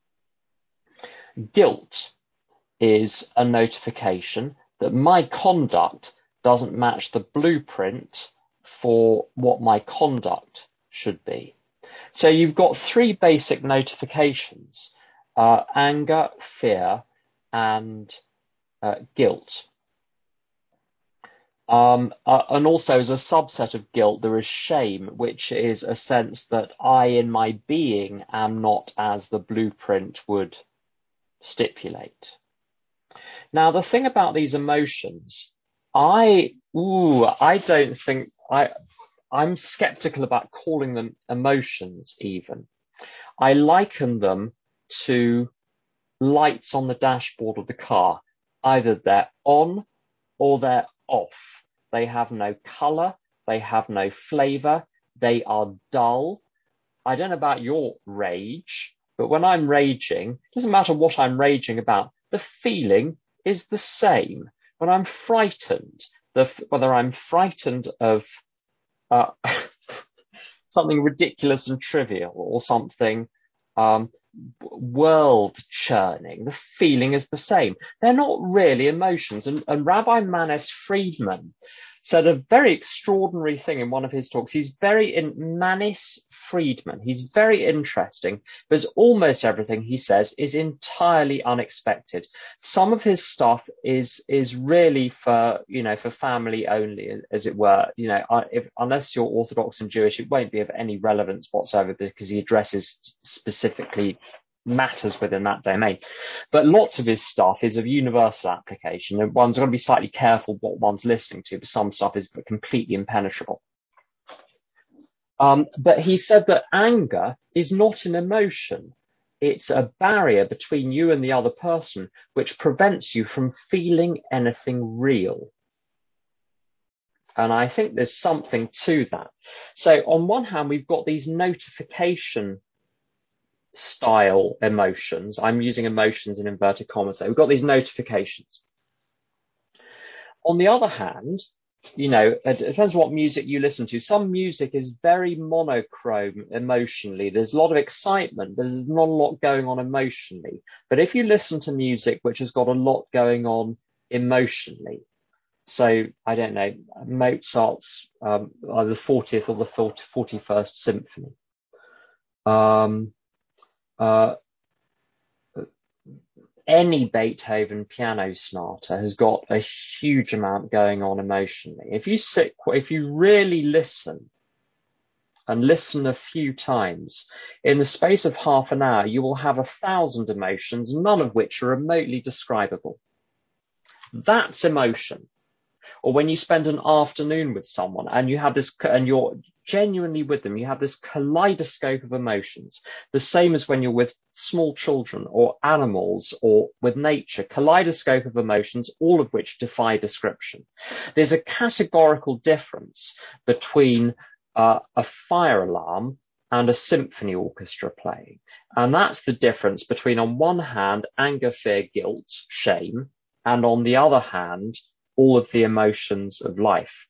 B: Guilt is a notification that my conduct doesn't match the blueprint for what my conduct should be. So you've got three basic notifications, uh, anger, fear, and uh, guilt. Um, uh, and also as a subset of guilt, there is shame, which is a sense that I in my being am not as the blueprint would stipulate. Now, the thing about these emotions, I, ooh, I don't think, I, I'm skeptical about calling them emotions even. I liken them to lights on the dashboard of the car. Either they're on or they're off. They have no color. They have no flavor. They are dull. I don't know about your rage, but when I'm raging, it doesn't matter what I'm raging about. The feeling is the same. When I'm frightened, the, whether I'm frightened of uh, something ridiculous and trivial or something um, world churning, the feeling is the same. They're not really emotions. And, and Rabbi Manis Friedman said a very extraordinary thing in one of his talks. He's very in Manis Friedman. He's very interesting because almost everything he says is entirely unexpected. Some of his stuff is is really for, you know, for family only, as it were. You know, if, unless you're Orthodox and Jewish, it won't be of any relevance whatsoever because he addresses specifically matters within that domain. But lots of his stuff is of universal application, and one's got to be slightly careful what one's listening to, but some stuff is completely impenetrable. Um, but he said that anger is not an emotion. It's a barrier between you and the other person, which prevents you from feeling anything real. And I think there's something to that. So on one hand, we've got these notification style emotions. I'm using emotions in inverted commas. So we've got these notifications. On the other hand, you know, it depends what music you listen to. Some music is very monochrome emotionally. There's a lot of excitement, but there's not a lot going on emotionally. But if you listen to music which has got a lot going on emotionally, so I don't know, Mozart's um, either the fortieth or the forty-first symphony, um, Uh, any Beethoven piano sonata has got a huge amount going on emotionally. If you sit, if you really listen and listen a few times, in the space of half an hour, you will have a thousand emotions, none of which are remotely describable. That's emotion. Or when you spend an afternoon with someone and you have this, and you're genuinely with them, you have this kaleidoscope of emotions, the same as when you're with small children or animals or with nature, kaleidoscope of emotions, all of which defy description. There's a categorical difference between uh, a fire alarm and a symphony orchestra playing. And that's the difference between, on one hand, anger, fear, guilt, shame, and on the other hand, all of the emotions of life.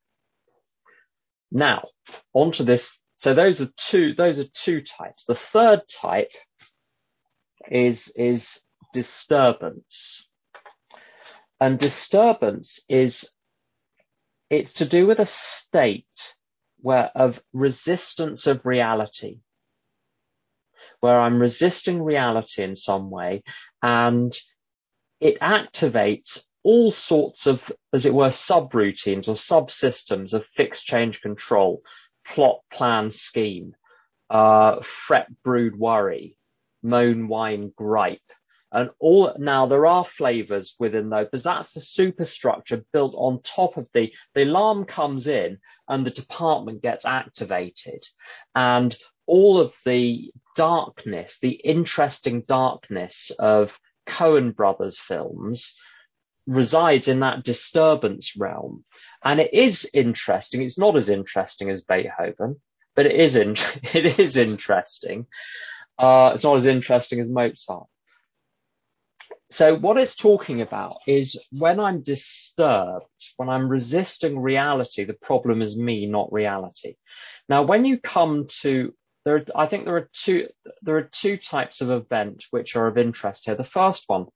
B: Now, onto this. So those are two, those are two types. The third type is, is disturbance. And disturbance is, it's to do with a state where of resistance of reality, where I'm resisting reality in some way, and it activates all sorts of, as it were, subroutines or subsystems of fixed change control, plot, plan, scheme, uh, fret, brood, worry, moan, whine, gripe. And all, now there are flavors within those, but that's the superstructure built on top of the, the alarm comes in and the department gets activated. And all of the darkness, the interesting darkness of Coen Brothers films resides in that disturbance realm. And it is interesting. It's not as interesting as Beethoven, but it is, in, it is interesting. Uh, it's not as interesting as Mozart. So what it's talking about is when I'm disturbed, when I'm resisting reality, the problem is me, not reality. Now, when you come to, there, I think there are two, there are two types of event which are of interest here. The first one,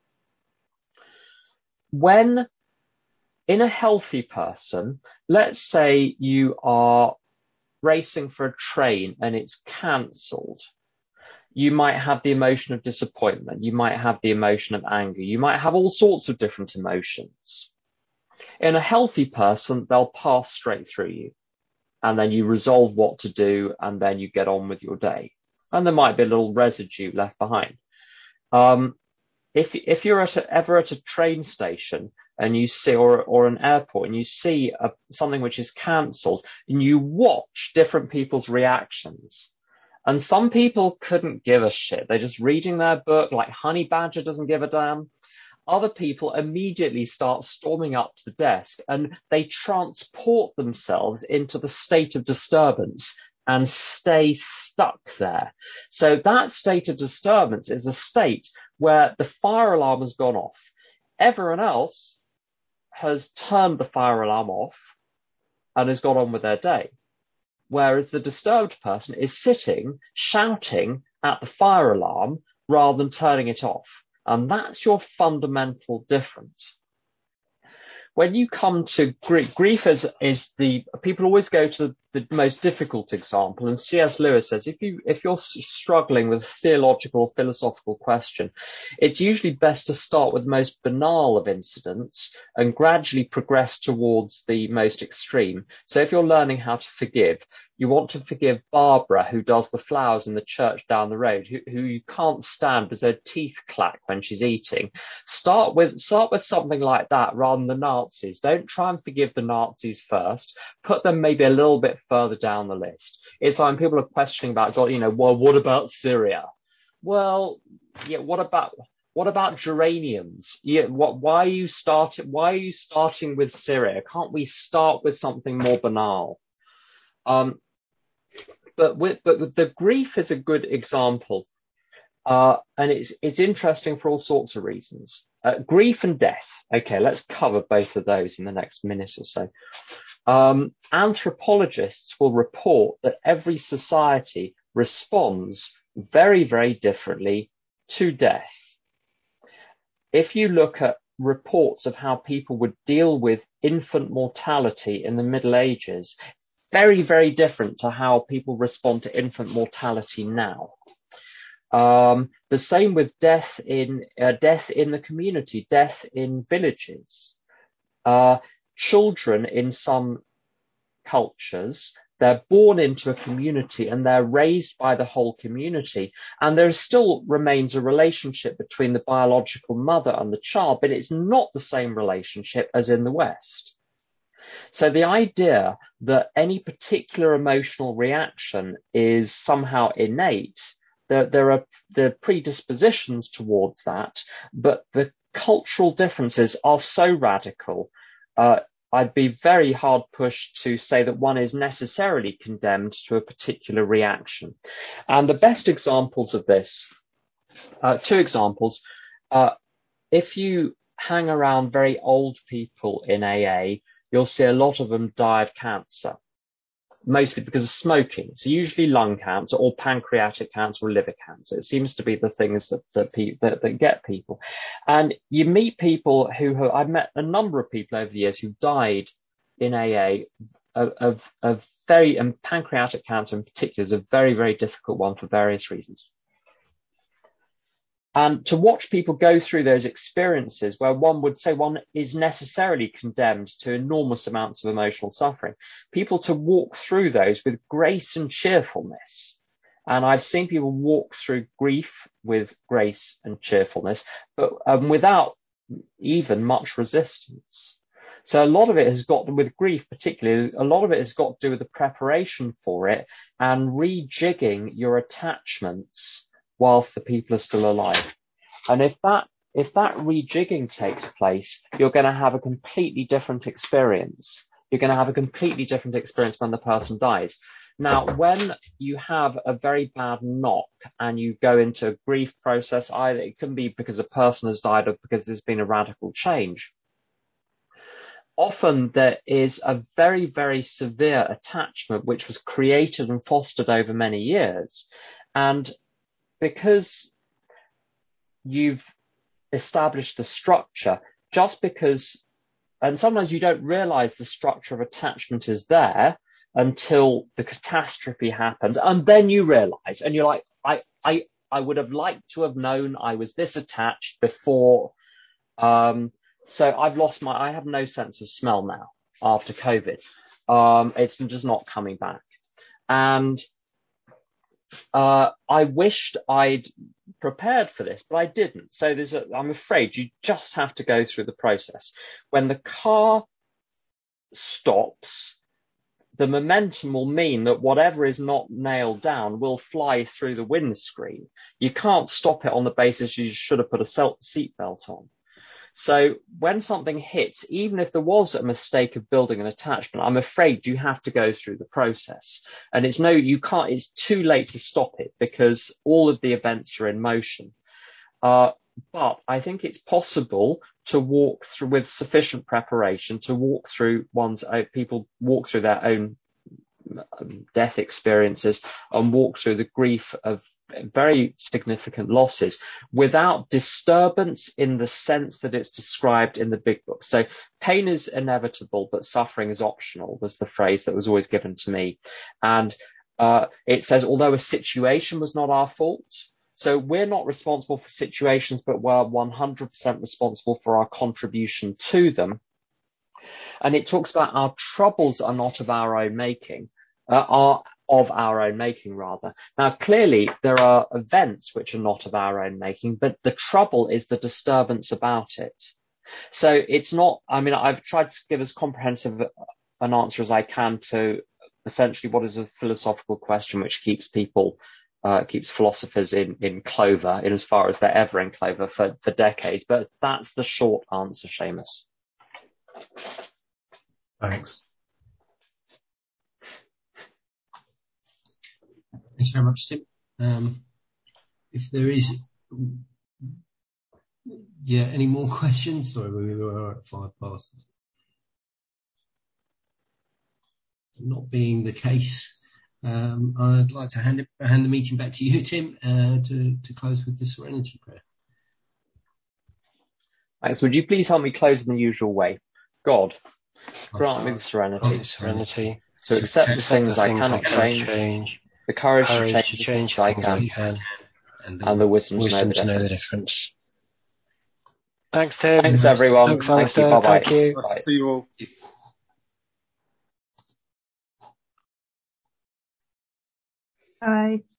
B: when in a healthy person, let's say you are racing for a train and it's cancelled, you might have the emotion of disappointment. You might have the emotion of anger. You might have all sorts of different emotions. In a healthy person, they'll pass straight through you, and then you resolve what to do, and then you get on with your day. And there might be a little residue left behind. Um, if if you're at a, ever at a train station and you see, or or an airport, and you see a, something which is cancelled, and you watch different people's reactions. And some people couldn't give a shit. They're just reading their book, like Honey Badger doesn't give a damn. Other people immediately start storming up to the desk and they transport themselves into the state of disturbance and stay stuck there. So that state of disturbance is a state where the fire alarm has gone off. Everyone else has turned the fire alarm off and has got on with their day. Whereas the disturbed person is sitting, shouting at the fire alarm rather than turning it off. And that's your fundamental difference. When you come to grief, grief is, is the, people always go to the most difficult example. And C S Lewis says, if you, if you're struggling with a theological or philosophical question, it's usually best to start with the most banal of incidents and gradually progress towards the most extreme. So if you're learning how to forgive, you want to forgive Barbara, who does the flowers in the church down the road, who, who you can't stand because her teeth clack when she's eating. Start with, start with something like that rather than the Nazis. Don't try and forgive the Nazis first. Put them maybe a little bit further down the list. It's like when people are questioning about God, you know, well, what about Syria? Well, yeah, what about, what about geraniums? Yeah, what, why are you starting, why are you starting with Syria? Can't we start with something more banal? Um, But with, but with the grief is a good example, uh, and it's it's interesting for all sorts of reasons. Uh, grief and death. Okay, let's cover both of those in the next minute or so. Um, anthropologists will report that every society responds very, very differently to death. If you look at reports of how people would deal with infant mortality in the Middle Ages, very, very different to how people respond to infant mortality now. Um, the same with death in uh, death in the community, death in villages. Uh, children in some cultures They're born into a community and they're raised by the whole community. And there still remains a relationship between the biological mother and the child, but it's not the same relationship as in the West. So the idea that any particular emotional reaction is somehow innate, there, there are the predispositions towards that, but the cultural differences are so radical. Uh, I'd be very hard pushed to say that one is necessarily condemned to a particular reaction. And the best examples of this, uh, two examples, uh, if you hang around very old people in A A, you'll see a lot of them die of cancer, mostly because of smoking. So usually lung cancer or pancreatic cancer or liver cancer. It seems to be the things that that, pe- that, that get people. And you meet people who have, I've met a number of people over the years who died in A A of, of, of very, and pancreatic cancer in particular is a very, very difficult one for various reasons. And to watch people go through those experiences where one would say one is necessarily condemned to enormous amounts of emotional suffering, people to walk through those with grace and cheerfulness. And I've seen people walk through grief with grace and cheerfulness, but um, without even much resistance. So a lot of it has got, with grief particularly, a lot of it has got to do with the preparation for it and rejigging your attachments whilst the people are still alive. And if that if that rejigging takes place, you're going to have a completely different experience. You're going to have a completely different experience when the person dies. Now, when you have a very bad knock and you go into a grief process, either it can be because a person has died or because there's been a radical change. Often there is a very, very severe attachment which was created and fostered over many years. And because you've established the structure, just because, and sometimes you don't realize the structure of attachment is there until the catastrophe happens, and then you realize, and you're like, I, I, I would have liked to have known I was this attached before. Um, so I've lost my, I have no sense of smell now after COVID. Um, it's just not coming back. And Uh, I wished I'd prepared for this, but I didn't. So there's a, I'm afraid you just have to go through the process. When the car stops, the momentum will mean that whatever is not nailed down will fly through the windscreen. You can't stop it on the basis you should have put a seatbelt on. So when something hits, even if there was a mistake of building an attachment, I'm afraid you have to go through the process. And it's no, you can't, it's too late to stop it because all of the events are in motion. Uh, but I think it's possible to walk through with sufficient preparation to walk through one's own, people walk through their own death experiences and walk through the grief of very significant losses without disturbance in the sense that it's described in the big book. So pain is inevitable, but suffering is optional was the phrase that was always given to me. And uh, it says, although a situation was not our fault, so we're not responsible for situations, but we're one hundred percent responsible for our contribution to them. And it talks about our troubles are not of our own making, uh, are of our own making rather. Now, clearly there are events which are not of our own making, but the trouble is the disturbance about it. So it's not, I mean, I've tried to give as comprehensive an answer as I can to essentially what is a philosophical question which keeps people, uh, keeps philosophers in, in clover, in as far as they're ever in clover for, for decades. But that's the short answer, Seamus.
C: Thanks.
A: Thanks very much, Tim. Um, if there is, yeah, any more questions? Sorry, we were at five past. Not being the case, um, I'd like to hand, it, hand the meeting back to you, Tim, uh, to, to close with the Serenity Prayer.
B: Thanks. Would you please help me close in the usual way? God, grant me the serenity,
D: serenity
B: to accept the things I cannot change,
D: change,
B: the courage,
D: courage
B: to change,
D: to change
B: the
D: the
B: things I
D: things
B: can,
D: I can,
A: and,
B: and the wisdom,
D: wisdom
B: to know the difference.
D: To know the difference. Thanks, Tim.
B: Thanks, everyone.
D: Thanks,
B: Thank
D: Alistair.
B: you. Bye-bye.
D: Thank you.
B: Bye.
E: See you all. Bye.